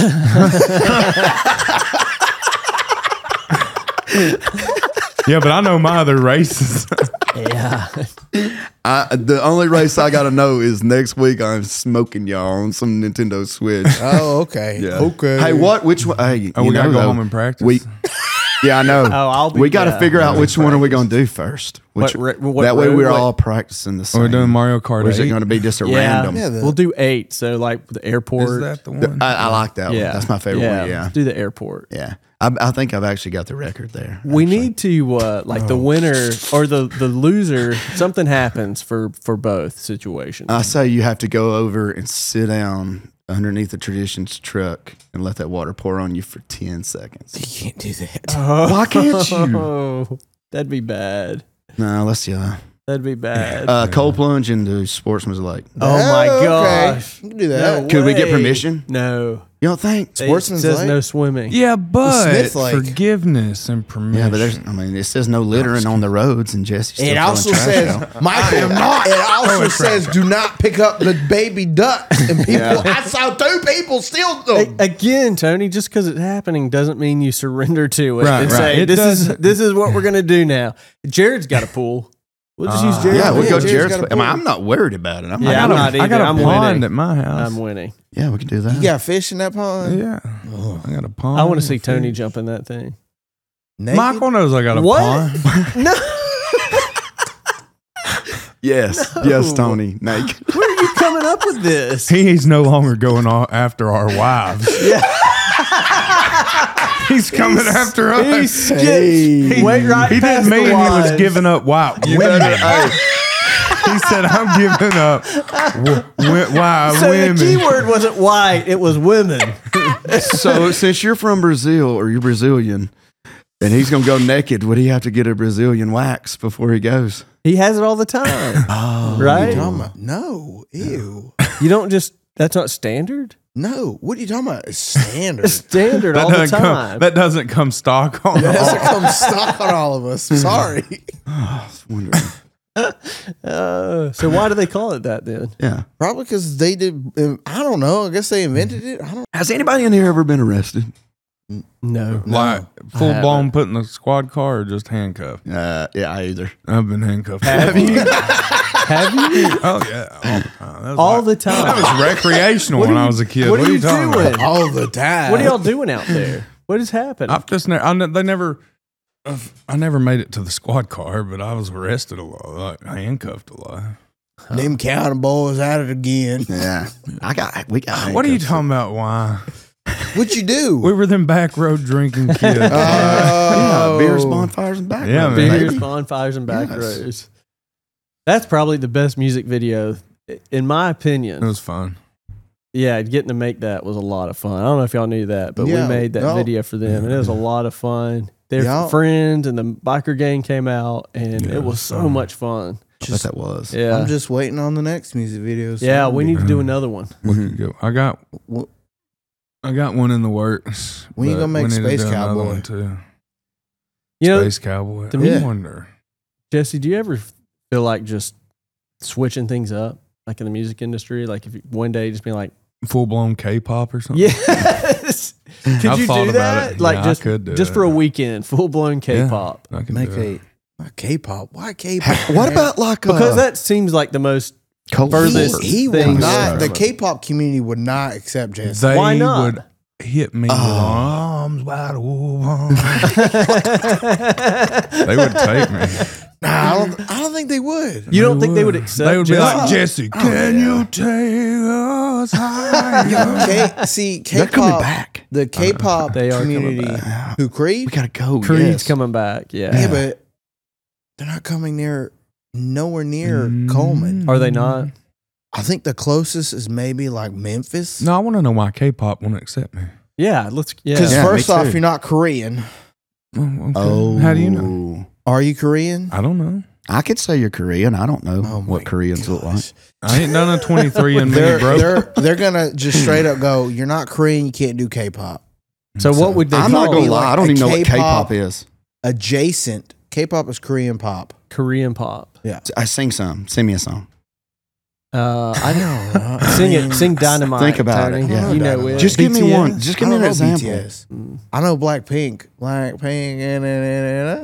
Yeah, but I know my other races. Yeah. The only race I got to know is next week I'm smoking y'all on some Nintendo Switch. Oh, okay. Yeah. Okay. Hey, what? Which one? Hey, Oh, we gotta go though, home and practice. Yeah, I know. Oh, I'll be. We got to yeah. figure out which one are we going to do first. Which, What that way road? we're What- all practicing the same. We're doing Mario Kart. Or is it 8? going to be just a Yeah. random? Yeah, We'll do 8. So like the airport. Is that the one? I like that yeah. one. That's my favorite one. Yeah. Let's do the airport. Yeah. I think I've actually got the record there. We actually. need to like the winner or the loser. Something happens for both situations. I say you have to go over and sit down underneath the Traditions truck and let that water pour on you for 10 seconds. You can't do that. Why can't you? Oh, that'd be bad. No, That'd be bad. Cold plunge into Sportsman's Lake. Oh my Okay. gosh. You can do that. No Could we get way. permission? No. You don't think? They- Sportsman's says Lake? no swimming. Yeah, but Smith Lake. forgiveness and permission. Yeah, but it says no littering on the roads, and Jesse's still It throwing also trash says, out. Michael, it also says, do not pick up the baby ducks. And people, I saw 2 people steal them. Again, Tony, just because it's happening doesn't mean you surrender to it Right, and right. say It this is what we're gonna do now. Jared's got a pool. We'll just use Jared's. Yeah, we'll go to Jared's Jared's. got a I mean, pool. I'm not worried about it. I'm Yeah, not, I'm not I either. got a I'm pond winning. at my house. I'm winning. yeah, we can do that. You got fish in that pond? Yeah, I got a pond. I want to see Tony jump in that thing. Naked? Michael knows I got a What? pond. No, Yes, No. yes, Tony, naked. where are you coming up with this? He's no longer going after our wives. Yeah, He's coming after us. he skipped. Hey. Wait right He past didn't mean the he was wives. giving up wild You women. better- hey, He said, "I'm giving up wild So women." the key word wasn't white; it was women. so since you're from Brazil or you're Brazilian, and he's gonna go naked, would he have to get a Brazilian wax before he goes? He has it all the time, Oh, What are right? you talking about? No. Ew. You don't just. That's not standard. No. What are you talking about? It's standard. It's standard all the time. that doesn't come stock on. That doesn't come stock on all of us. Sorry. I was wondering. So why do they call it that then? Yeah. Probably because they did. I don't know. I guess they invented it. I don't. Has anybody in here ever been arrested? No. Like full blown put in the squad car or just handcuffed? Yeah, I either. I've been handcuffed. Have you? Have you? Oh yeah, all the time. That was All like- the time. That was recreational What when are I you- was a kid. what are you talking doing? about? All the time. What are y'all doing out there? What has happened? I've just they never. I never made it to the squad car, but I was arrested a lot, like handcuffed a lot. Them county boys at it again. Yeah. We got What are you handcuffs. talking about? Why? What you do? We were them back road drinking kids. Yeah, beers, bonfires, and back. Yeah, roads, man. Beers, baby. bonfires, and back Yes. rows. That's probably the best music video, in my It opinion. was fun. Yeah, getting to make that was a lot of fun. I don't know if y'all knew that, but Yeah, we made that no. video for them, and it was a lot of fun. Their Yeah. friends and the biker gang came out, and Yeah, it was so fun. much fun. I bet that was. Yeah, I'm just waiting on the next music video. so yeah. I'll We be- need to do another one. We could go. I got Wh- one in the works. When you but gonna make we need to Space do another Cowboy? one too. You know, Space Cowboy. to I me- wonder. Jesse, do you ever feel like just switching things up, like in the music industry? Like if you, one day just being like, Full blown K-pop or something. yes, could I've you thought do about that? it. Like Yeah, I just could do just it. for a weekend, full blown K-pop. I can make do it. a K-pop. Why K-pop? What man? about like Because that seems like the most Cold furthest- War? He would things- not. The Yeah. K-pop community would not accept Jesse. They Why not? would hit me with arms wide open. They would take me. Nah, I don't think they would. You don't think they would accept? They would be Jesse? like, Jesse, can you take us higher? See, They're coming K-pop. back. The K-pop They are coming community. back. Who Creed? We gotta go. Creed's yes. coming back. Yeah, Yeah. but they're not coming near. Nowhere near Mm. Coleman. Are they not? I think the closest is maybe like Memphis. No, I want to know why K-pop won't accept me. Yeah. Let's. Yeah. Because Yeah, first me off, too. you're not Korean. Okay. Oh, How do you know? Are you Korean? I don't know. I could say you're Korean. I don't know Oh my what Koreans look like. gosh. I ain't done a 23 and me, bro. They're gonna just straight up go. You're not Korean. You can't do K-pop. So what would they I'm not call gonna be lie. like I don't a even know what K-pop K-pop is. Adjacent. K-pop is Korean pop. Korean pop? I sing some. Sing me a song. I don't know. sing it. Sing Dynamite. Think about Tony. it, yeah. You know Dynamite. it. Just give me BTS? one. Just give me an example. BTS. I know Blackpink. Blackpink.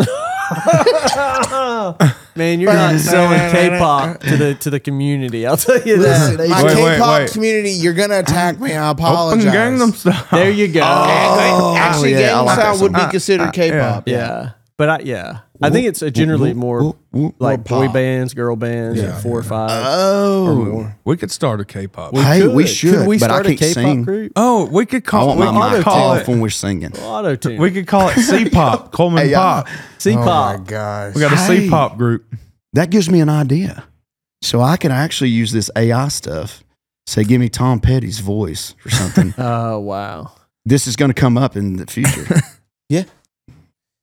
Man, you're not selling K-pop to the community. I'll tell you that. Listen, my Wait, wait, K-pop wait. community, you're gonna attack me. I Open apologize. Gangnam Style. There you go. Actually, yeah, I Gangnam like that Style would be song. considered K-pop. Yeah, but I think it's generally more like boy pop. bands, girl bands, Yeah. 4 or 5 or Oh, more. We could start a K-pop. Hey, we should, Could we but I start a can't K-pop sing. group? Oh, we could I call want we my could mic call off it. when we're singing. Auto tune. We could call it C-pop. Coleman Hey, Pop. Oh C-pop. my gosh. We got a Hey. C-pop group. That gives me an idea. So I can actually use this AI stuff. Say, give me Tom Petty's voice or something. Oh wow. This is going to come up in the future.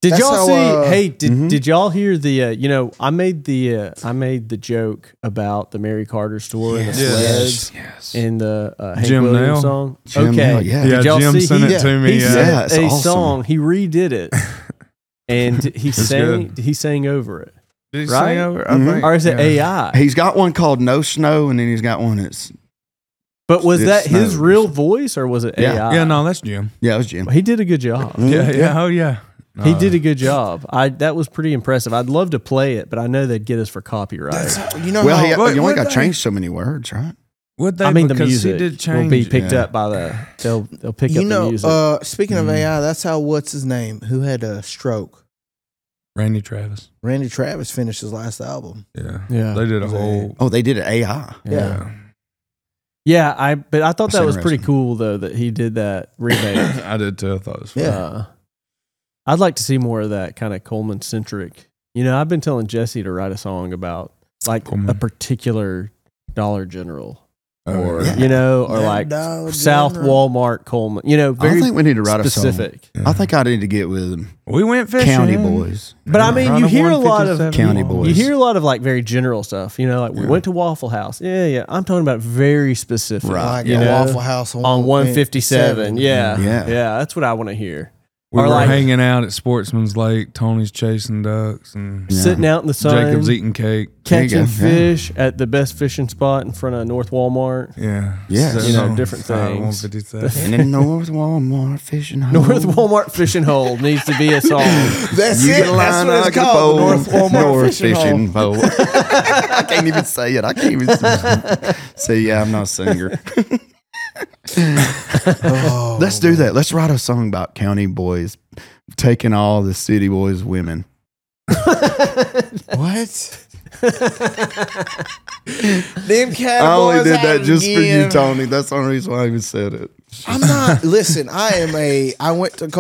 Did That's y'all how, see? Hey, did mhm. y'all hear the? I made the joke about the Mary Carter store and the sleds Yes. in the Hank Jim Williams Nell? song. Jim Okay, Nell, yeah. Did y'all Jim see? sent he, it to me. He Yeah, sent it's a awesome. song. He redid it, and he sang. good. He sang over it, Did he Right? sing over? I Mhm. think. or is it yeah. AI? He's got one called No Snow, and then he's got one that's But was It that his snowed. real voice or was it Yeah. AI? Yeah, no, that's Jim. it was Jim. He did a good job. Yeah. Oh, yeah. He did a good job. That was pretty impressive. I'd love to play it, but I know they'd get us for copyright. You know Well, how, you What- only what got they- changed so many words, right? Would they? I mean, the because music he did will change. be picked yeah. up by they'll pick you up the know, music. speaking of AI, that's how, what's his name, who had a stroke? Randy Travis. Randy Travis finished his last album. Yeah. Yeah. They did a Was whole. Oh, they did it AI. Yeah. Yeah, but I thought That's that was pretty interesting. cool though that he did that remake. I did too. I thought it was fun. Yeah. I'd like to see more of that kind of Coleman centric. I've been telling Jesse to write a song about like Coleman. a particular Dollar General Oh, or yeah. or like Dollar South General. Walmart Coleman. I Very think we need to write a song. specific. I think I need to get with them. We went fishing. County Boys. But I mean, Run you a hear a lot of 157 County mile. Boys. You hear a lot of like very general stuff. Like we Yeah. went to Waffle House. Yeah. I'm talking about very specific. Right. Like You a know, Waffle House on 157. Yeah. Yeah. Yeah. That's what I want to hear. We Or were like- hanging out at Sportsman's Lake. Tony's chasing ducks and Yeah. Sitting out in the sun, Jacob's eating cake. There you catching go. fish at the best fishing spot in front of North Walmart. Yeah. Yes. Sitting You know, on different side of things. 157. And in North Walmart fishing hole. North Walmart fishing hole needs to be a song. That's You it. get a line That's what like it's a called. pole. The North Walmart North fishing hole. pole. I can't even say it. I can't even say, yeah, I'm not a singer. Oh, Let's do that. Let's write a song about county boys taking all the city boys' women. what? Them cat I only boys did out that just for you, again. Tony. That's the only reason why I even said it. I'm not. Listen, I went to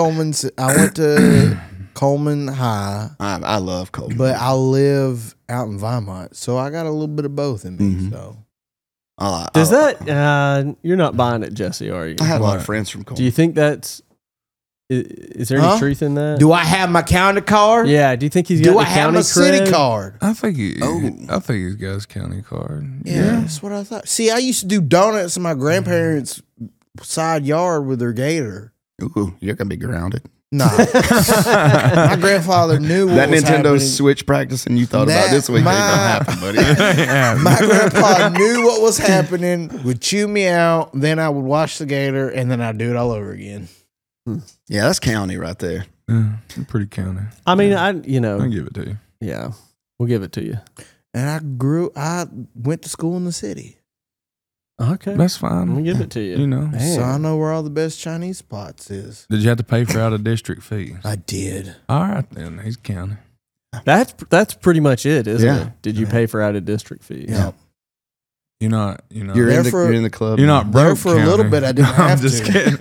Coleman High, I love Coleman. but I live out in Vermont, so I got a little bit of both in me. Mhm. So Does that? You're not buying it, Jesse, are you? I had a lot of What? friends from Coleman. Do you think that's? Is there any Huh? truth in that? do I have my county card? Yeah. Do you think he's got Do the I have county my city cred? card? I think Oh. I think he's got his county card. Yeah, that's what I thought. See, I used to do donuts in my grandparents' side yard with their gator. Ooh, you're gonna be grounded. Nah, my grandfather knew what That was Nintendo happening. Switch practicing you thought about That- this week ain't my- gonna happen, buddy. Yeah. My grandpa knew what was happening, would chew me out, then I would wash the gator, and then I'd do it all over again. Yeah, that's county right there. Yeah, pretty county. I mean, I'll give it to you. yeah, we'll give it to you. And I went to school in the city, Okay, That's we'll fine. give it to you. You know. Man. so I know where all the best Chinese spots is. Did you have to pay for out of district fees? I did. All right then, he's county. That's pretty much it, isn't Yeah. it? Did you pay for out of district fees? Yeah. You're not. You're There in, for- you're in the club. You're not There broke for a little county. bit, I didn't I'm have just to. kidding.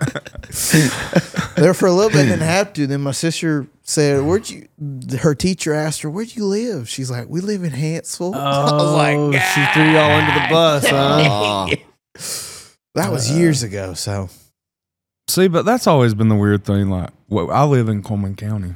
There for a little bit, didn't have to. Then my sister said, her teacher asked her, where'd you live? She's like, we live in Hansville. I was like, Oh, she threw y'all under the bus, huh? that was years ago. So See, but that's always been the weird thing. Like, well, I live in Coleman County.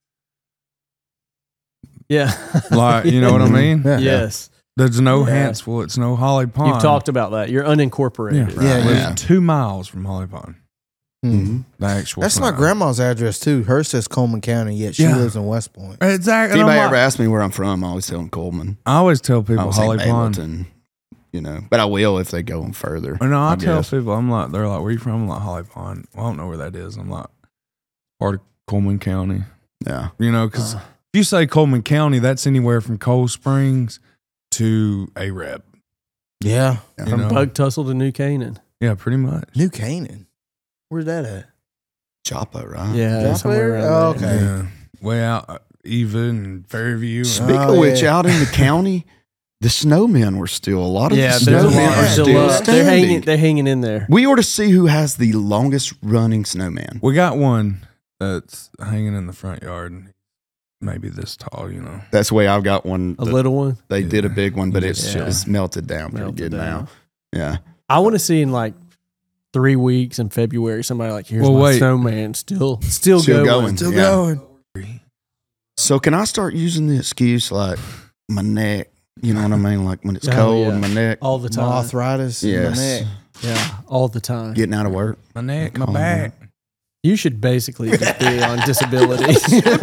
Yeah. Like, you know what I mean? Yeah. Yes. There's no Yeah. Hansville. It's no Holly Pond. You've talked about that. You're unincorporated. Yeah, Yeah, I live yeah. 2 miles from Holly Pond. Mm-hmm. The actual. that's my sign. grandma's address too. Hers says Coleman County, yet she Yeah. lives in West Point. Exactly. If And I'm anybody like- ever asks me where I'm from, I always tell them Coleman. I always tell I people was Holly saying Pond. Ableton, but I will if they go on further. Or no, I I tell guess. people, they're like, where you from? I'm like, Holly Pond. Well, I don't know where that is. I'm like, part of Coleman County. Yeah. You know, because if you say Coleman County, that's anywhere from Cold Springs to Arab. Yeah. Yeah. You From know? Bug Tussle to New Canaan. Yeah, pretty much. New Canaan. Where's that at? Joppa, right? Yeah, Joppa somewhere area? around Oh, there. okay. Yeah. Way out, Eva and Fairview. Speaking Oh, of which, yeah. out in the county, the snowmen were still a lot of Yeah, the there's a snowmen lot. are They're still still up. standing. They're hanging in there. We ought to see who has the longest running snowman. We got one that's hanging in the front yard. Maybe this tall, you know. That's the way I've got one. A little one. They did a big one, but it's Yeah. just melted down pretty Melted good down. now. Yeah. I want to see in like 3 weeks in February somebody like, here's Well, my wait. snowman still Still going. going. Still Yeah. going. So can I start using the excuse like my neck? You know what I mean? Like when it's Oh, cold, yeah. my neck all the time. Arthritis in Yes. the neck. Yeah, all the time. getting out of work. My neck, my Calm back. You should basically just be on disability.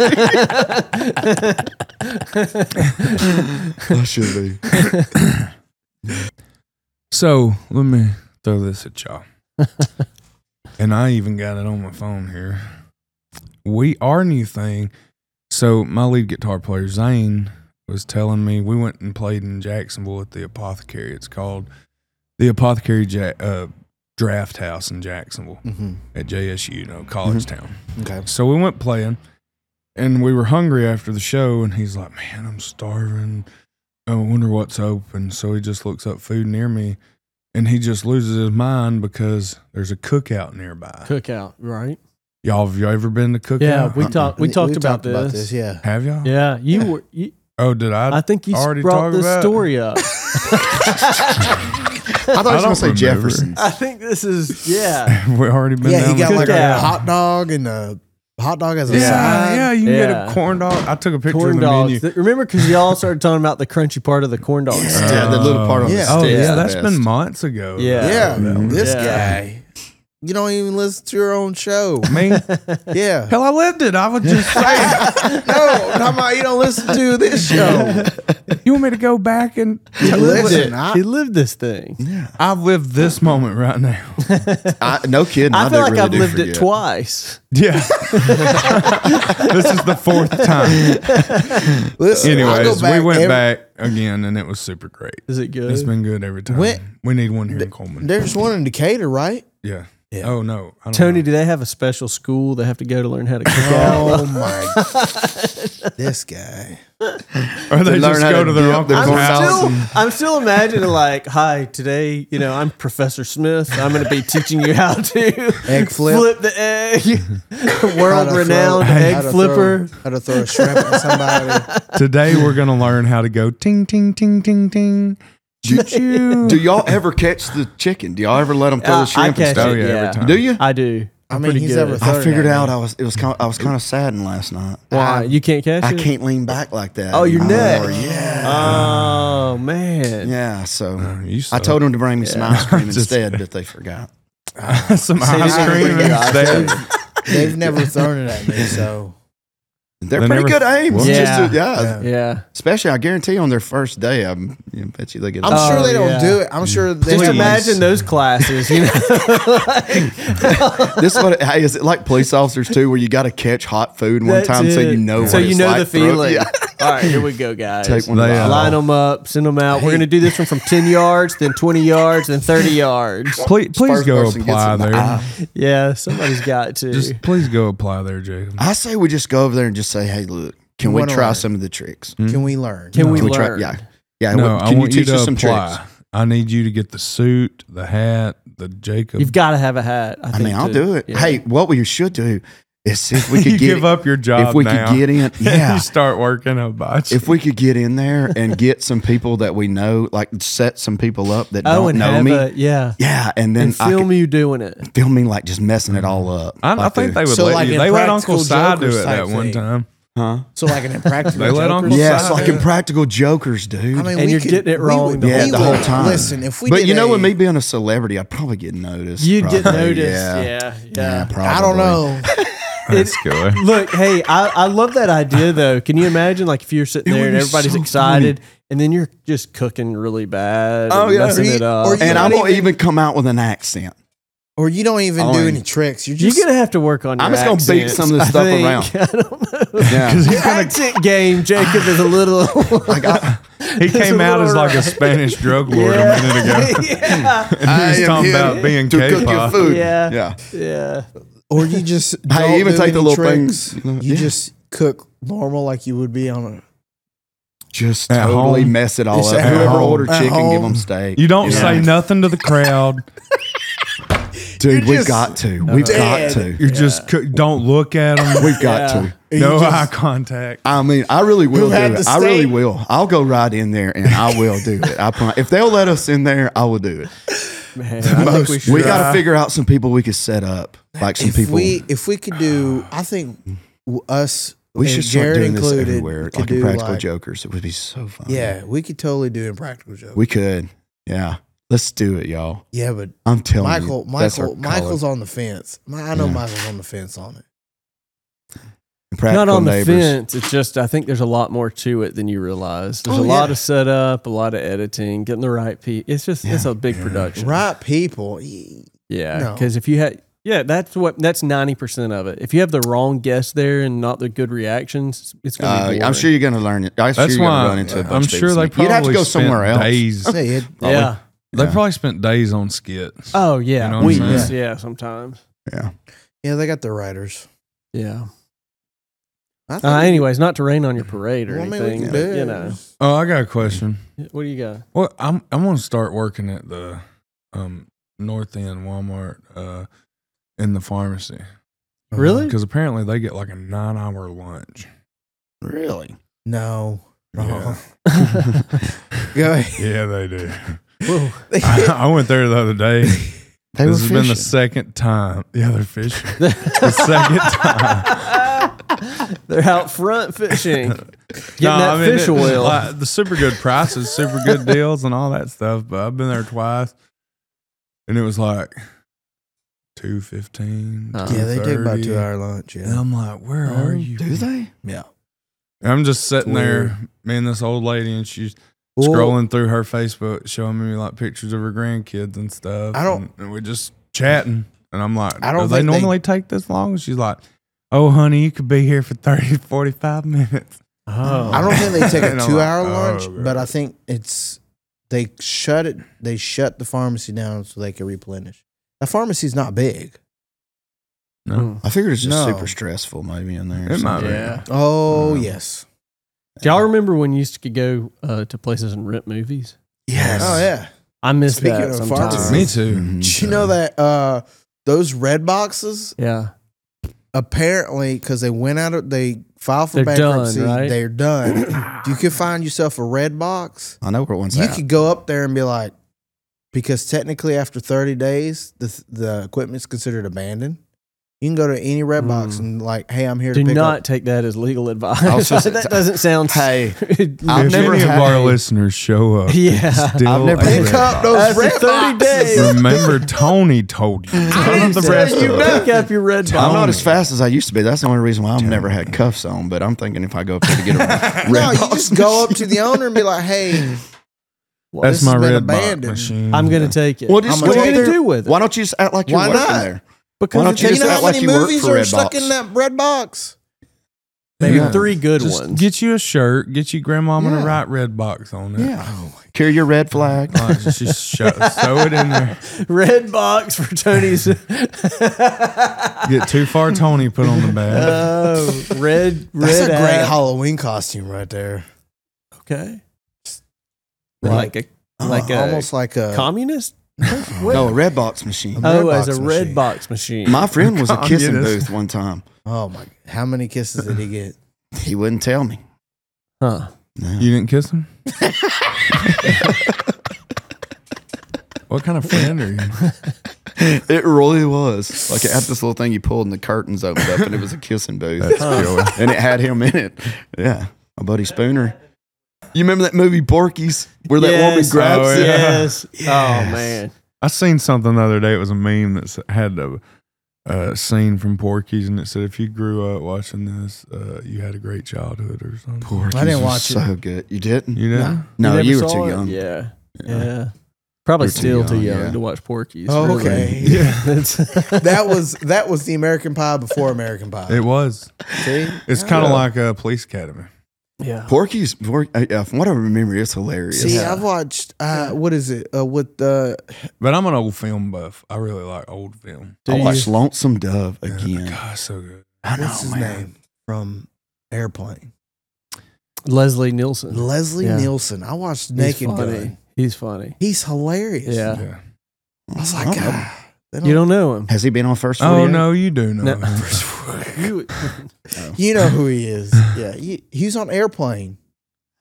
I should be. So let me throw this at y'all. And I even got it on my phone here. Our new thing. So my lead guitar player Zane was telling me we went and played in Jacksonville at the Apothecary. It's called the Apothecary Draft House in Jacksonville at JSU, College Town. Okay. So we went playing, and we were hungry after the show. And he's like, "Man, I'm starving. I wonder what's open." So he just looks up food near me. And he just loses his mind because there's a cookout nearby. Cookout, right? Have you ever been to cookout? Yeah, we talked. We talked about about this. Yeah. Have y'all? Yeah, you were. Oh, did I? I think you already brought talk this about it? story up. I thought you were going to say remember. Jefferson's. I think this is. Yeah, we already been Yeah, down he got the like cookout. a hot dog and a hot dog as a yeah, side. yeah, you can get Yeah. a corn dog. I took a picture corn of the dogs. menu. Remember, because y'all started talking about the crunchy part of the corn dogs. Yeah, the little part on Yeah. the Oh, stick. yeah, is the that's best. been months ago. Yeah. Yeah, Mhm. this Yeah. guy. You don't even listen to your own show. Me? Yeah. Hell, I lived it. I was just saying. No, talking about you don't listen to this show. You want me to go back and Listen, He lived this thing. I've lived this moment right now. No kidding. I feel do like really I've do lived it forget. twice. Yeah. This is the fourth time. Listen, I Anyways, go we went every- back again, and it was super great. Is it good? It's been good every time. We need one here in Coleman. There's one in Decatur, right? Yeah. Yeah. Oh no, I don't Tony, know. do they have a special school they have to go to learn how to cook out? Oh my! This guy. Or they learn just how go to to their dip uncle's their corn house. dogs. and- I'm still imagining like, hi, today, I'm Professor Smith. I'm going to be teaching you how to Egg flip. the egg. How to World renowned throw- egg how to flipper. How to throw a shrimp at somebody. Today we're gonna learn how to go ting ting ting ting ting. Choo-choo. Do y'all ever catch the chicken? Do y'all ever let them throw the I shrimp and catch stuff? Oh, it, yeah, every yeah. time. Do you? I do. I I'm mean, pretty he's good. ever I thrown it figured at out me. I was kind of saddened last night. Why? You can't catch I it? can't lean back like that. Oh, your neck. anymore. Yeah. Oh, man. Yeah. So You I suck. told them to bring me some ice cream Just- instead, but they forgot. some See, ice they cream bring you ice instead. They've never thrown it at me, so They're They pretty never- good aim. It's Yeah. just yeah. Yeah. Especially, I guarantee on their first day, I bet you they get. I'm Oh, sure they don't yeah. do it. I'm sure they Just don't imagine those classes, This is what hey, is it like police officers too, where you got to catch hot food one That's time so it. you know So what you it's know like the for 'em? feeling. Yeah. All right, here we go, guys. Take one. They, live. Line them up, send them out. We're going to do this one from 10 yards, then 20 yards, then 30 yards. Please First go person gets apply in the there. eye. Yeah, somebody's got to. Just please go apply there, Jacob. I say we just go over there and just say, "Hey, look, can You we wanna try learn. some of the tricks? Can we learn? Can we Can we try? learn? Yeah, yeah. No, what- I can you want you teach to us some apply. tricks? I need you to get the suit, the hat, the Jacob. You've got to have a hat. I I think mean, I'll too. do it. Yeah. Hey, what we should do is see if we you could get give up your job if we now. could get in. Yeah, you start working a botch. if we could get in there and get some people that we know, like set some people up that Oh, don't and know have me. yeah. Yeah, and then And I film could you doing it. film me like just messing it all up. I Like think they would So let like you. in They let Practical Uncle Si do Jokers it type that one thing. time. huh? So like an impractical. They let Jokers? Uncle Yes, Si like do in it. Practical Jokers, dude. I mean, And we you're could- getting it we wrong would- the yeah, we the would- whole time. Listen, if we but did you know, a- with me being a celebrity, I'd probably get noticed. You'd get probably. noticed. Yeah, Yeah. probably. I don't know. That's good. Look, hey, I love that idea though. Can you imagine like if you're sitting It there would and be everybody's so excited and then you're just cooking really bad Oh, and yeah. messing it up. Or you- And not I'm gonna even- even come out with an accent. Or you don't even Oh, do and- any tricks. You're You're just gonna have to work on your I'm just gonna beat accents, some of this I stuff think. around. I don't know. Yeah, Your accent game, Jacob, is a little. He came a out as little like a rough. Spanish drug lord a minute ago. yeah. And he was talking about being to cook your K-pop. food. Yeah. Yeah. Yeah. or you just Hey, don't even do take the any little tricks. things, you know, You yeah. just cook normal like you would be on a. Just At totally home. mess it all Just up. at Whoever home. ordered At chicken, give home. them steak. You don't Yeah. say nothing to the crowd. Dude, You're we've just got to. We've got dead. to. You're just don't look at them. We've got Yeah. to. No You just- eye contact. I mean, I really will Who had do it. the I really steak? will. I'll go right in there and I will do it. I promise. If they'll let us in there, I will do it. Man, I think we should. We got to figure out some people we could set up, like some If people. we could do, I think us We and should start Jared doing this included, everywhere, could like in do, Practical like- Jokers. It would be so fun. Yeah, we could totally do Impractical Jokers. we could. Yeah, let's do it, y'all. Yeah, but I'm telling you, Michael's on the fence. I know Yeah. Michael's on the fence on it. Not on the fence. It's just I think there's a lot more to it than you realize. There's a lot of setup, a lot of editing, getting the right people. It's just it's a big production. Right people. Yeah, No. because if you had that's 90% of it. If you have the wrong guest there and not the good reactions, it's going to be boring. I'm sure you're going to learn it. I'm sure That's you're going why to run into a bunch I'm of sure people. they probably You'd have to go somewhere spent else. days. Yeah. They Yeah. probably spent days on skits. Oh yeah, You know what I'm weeks. saying? Yeah, sometimes. Yeah. Yeah, they got the writers. Yeah. I think Anyways, not to rain on your parade or Well, I mean, we anything, can but do it. you know, Oh, I got a question. what do you got? Well, I'm going to start working at the North End Walmart in the pharmacy Really? because apparently they get like a 9-hour lunch. Really? No. Yeah. Go ahead. Yeah, they do. Whoa. I went there the other day. They were This has been the fishing. second time. Yeah, they're fishing. The second time. They're out front fishing, getting No, that I mean, fish oil. like, the super good prices, super good deals, and all that stuff. But I've been there twice, and it was like $2.15. Yeah, they take about $2.30. 2 hour lunch. And Yeah. I'm like, where are you? Do they? Yeah. And I'm just sitting Weird. there, me and this old lady, and she's Well, scrolling through her Facebook, showing me like pictures of her grandkids and stuff. I don't- and we're just chatting, and I'm like, I don't do they think they- normally take this long? And she's like, oh, honey, you could be here for 30, 45 minutes. Oh, I don't think they take And a I'm 2 like, hour oh, lunch, God. but I think they shut the pharmacy down so they can replenish. The pharmacy's not big. No, I figured it's just No. super stressful maybe in there. or it might something. be. Yeah. Oh, yes. Do y'all remember when you used to go to places and rent movies? Yes. Oh, yeah. I miss Speaking that of sometimes. pharmacy- Me too. Mhm. Did you know that those red boxes, Yeah. apparently, because they filed for They're done, bankruptcy, right? they're done. You could find yourself a red box. I know where one's You at. could go up there and be like, because technically after 30 days, the equipment's considered abandoned. You can go to any red box and like, hey, I'm here Do to pick not up. take that as legal advice. Also, that doesn't sound. Hey, I've If never any of had- our listeners show up, Yeah. still I've never a had- red Pick up box. those After red 30 boxes. days. Remember, Tony told you. None of the Said rest you of us. back up your red I'm box. not as fast as I used to be. That's the only reason why I've never had cuffs on. But I'm thinking if I go up there to get a red No, you box just go up to the owner and be like, hey, That's this my has been red box abandoned. machine. I'm going to take it. Well, just I'm what go are you up going to there. do with it? Why don't you just act like you're Why working not? there? Because why don't it's you you just know act how like many you work movies for are Red stuck Box? in that red box? maybe Yeah. 3 good Just ones. get you a shirt, get your grandmama to Yeah. write red box on it. Yeah. Carry your red flag. Just sew it in there. Red box for Tony's. Get too far, Tony put on the bag. Oh, red. That's a great app. Halloween costume right there. Okay. Like a Almost like a communist. No, a red box machine. Oh, red as box a red machine. box machine. My friend was a kissing Communist. booth one time. Oh my! How many kisses did he get? He wouldn't tell me. Huh. No. You didn't kiss him? What kind of friend are you? It really was. Like it had this little thing you pulled and the curtains opened up and it was a kissing booth. That's killer. And it had him in it. Yeah. My buddy Spooner. You remember that movie Porky's where that woman Yes. grabs Oh, it? yeah. Yes. Oh man. I seen something the other day. It was a meme that had a scene from Porky's, and it said, "If you grew up watching this, you had a great childhood," or something. Porky's I didn't was watch it. so good. You didn't? You didn't? No, never you were saw too it? young. Yeah. Yeah. Probably We're too still too young, young yeah. to watch Porky's. Oh, really. okay. Yeah. That's- That was the American Pie before American Pie. It was. See, It's kind of like a police academy. yeah. Porky's, yeah, from what I remember, it's hilarious. see, I've watched. What is it? With the But I'm an old film buff. I really like old film. Do I you- watched Lonesome Dove again. God, so good. I know, what's his man. name from Airplane? Leslie Nielsen. Leslie Yeah. Nielsen. I watched He's Naked funny. Gun. He's funny. He's hilarious. Yeah. Yeah. I was like, I don't know. God, they You don't know him. Has he been on First Oh 48? no, you do know. No. You, You know who he is. Yeah, he's on Airplane.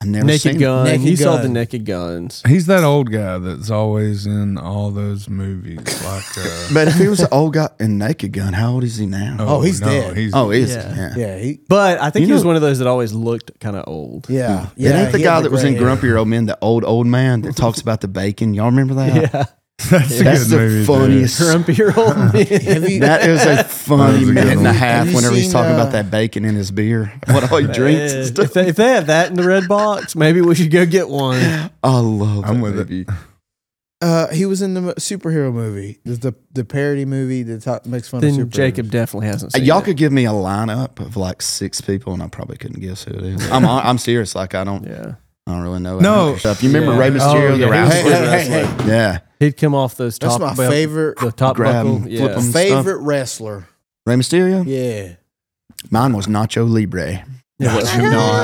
I never Naked seen Gun. Naked You saw Gun. the Naked Guns. He's that old guy that's always in all those movies. Like, But if he was an old guy in Naked Gun, how old is he now? Oh, he's dead. He's, Oh, is Yeah. he? Yeah, But I think You he was know- one of those that always looked kind of old. yeah. It ain't the he guy had that was in gray hair. Grumpy Old Men, the old man that talks about the bacon. Y'all remember that? Yeah. That's a That's good the movie. funniest. Grumpy old man. Have you, That is a funny That was a good minute and a one. half Have you whenever he's seen, talking about that bacon in his beer. What all he drinks and stuff. If they have that in the red box, maybe we should go get one. I love I'm that with it. movie. he was in the superhero movie, the parody movie that makes fun of Then superheroes. Jacob definitely hasn't seen Y'all it. could give me a lineup of like 6 people, and I probably couldn't guess who it is. I'm serious. Like I don't really know. No. stuff. You remember Yeah. Rey Mysterio, Oh, the yeah, he was wrestler? good Hey, wrestler. Yeah, He'd come off those That's top my belt- favorite the top grab buckle. him, flip Yeah. him. favorite wrestler. Rey Mysterio. Yeah. Mine was Nacho Libre. Yeah, was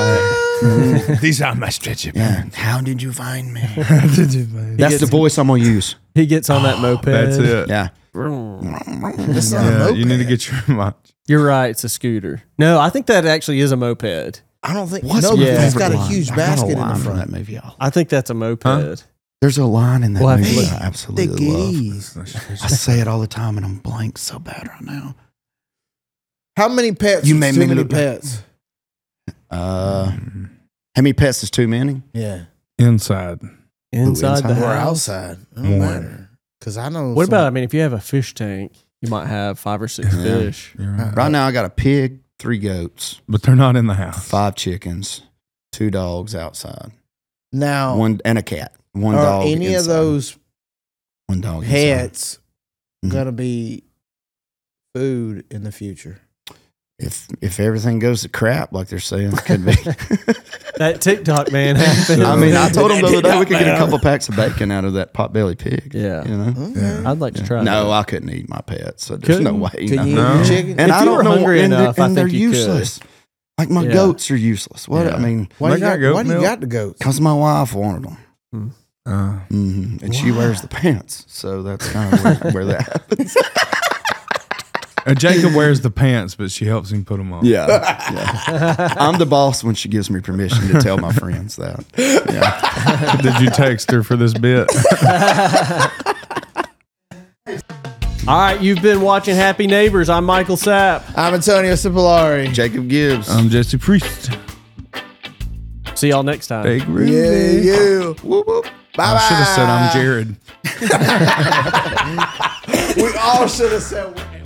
not. These are my stretchy. Yeah. How did you find me? That's That's the voice I'm gonna use. He gets on that moped. it. Yeah. That's not a Yeah, moped. you need to get your watch. You're right. It's a scooter. No, I think that actually is a moped. I don't think. What's no, my because it's favorite got a line? huge I got a basket in line the from front. that movie. Y'all. I think that's a moped. Huh? There's a line in that We'll have to movie look. I Take absolutely it love. easy. I say it all the time, and I'm blank so bad right now. How many pets? You is made too me many look- pets. How many pets is too many? Yeah. Inside. Inside the inside? Or house. outside. It don't One. matter. Because I know. What some- about, I mean, if you have a fish tank, you might have 5 or 6 Yeah. fish. You're right. Right now, I got a pig, 3 goats, But they're not in the house. 5 chickens, 2 dogs outside, now? one and a cat. One Are dog. any of inside, those one dog inside. pets Mhm. gonna be food in the future? If everything goes to crap, like they're saying, it could be. That TikTok man happened. I mean, I told him the other day we could get a Man. couple packs of bacon out of that potbelly pig. Yeah. You know. Okay. I'd like to try No, that. I couldn't eat my pets. So there's no Couldn't? way. Can no. you No. eat chicken? And If I you don't were know, hungry and enough, they're, I and they're think you could. useless. Like my Yeah. goats are useless. What Yeah. I mean, Why, They you got got, goat why do you milk? got the goats? because my wife wanted them, and she Why? wears the pants, so that's kind of where that happens. Jacob wears the pants, but she helps him put them on. Yeah. I'm the boss when she gives me permission to tell my friends that. Yeah. Did you text her for this bit? All right, you've been watching Happy Neighbors. I'm Michael Sapp. I'm Antonio Cipollari. Jacob Gibbs. I'm Jesse Priest. See y'all next time. Big Ruby. Yeah, you. Whoop, whoop. Bye I should have said I'm Jared. We all should have said.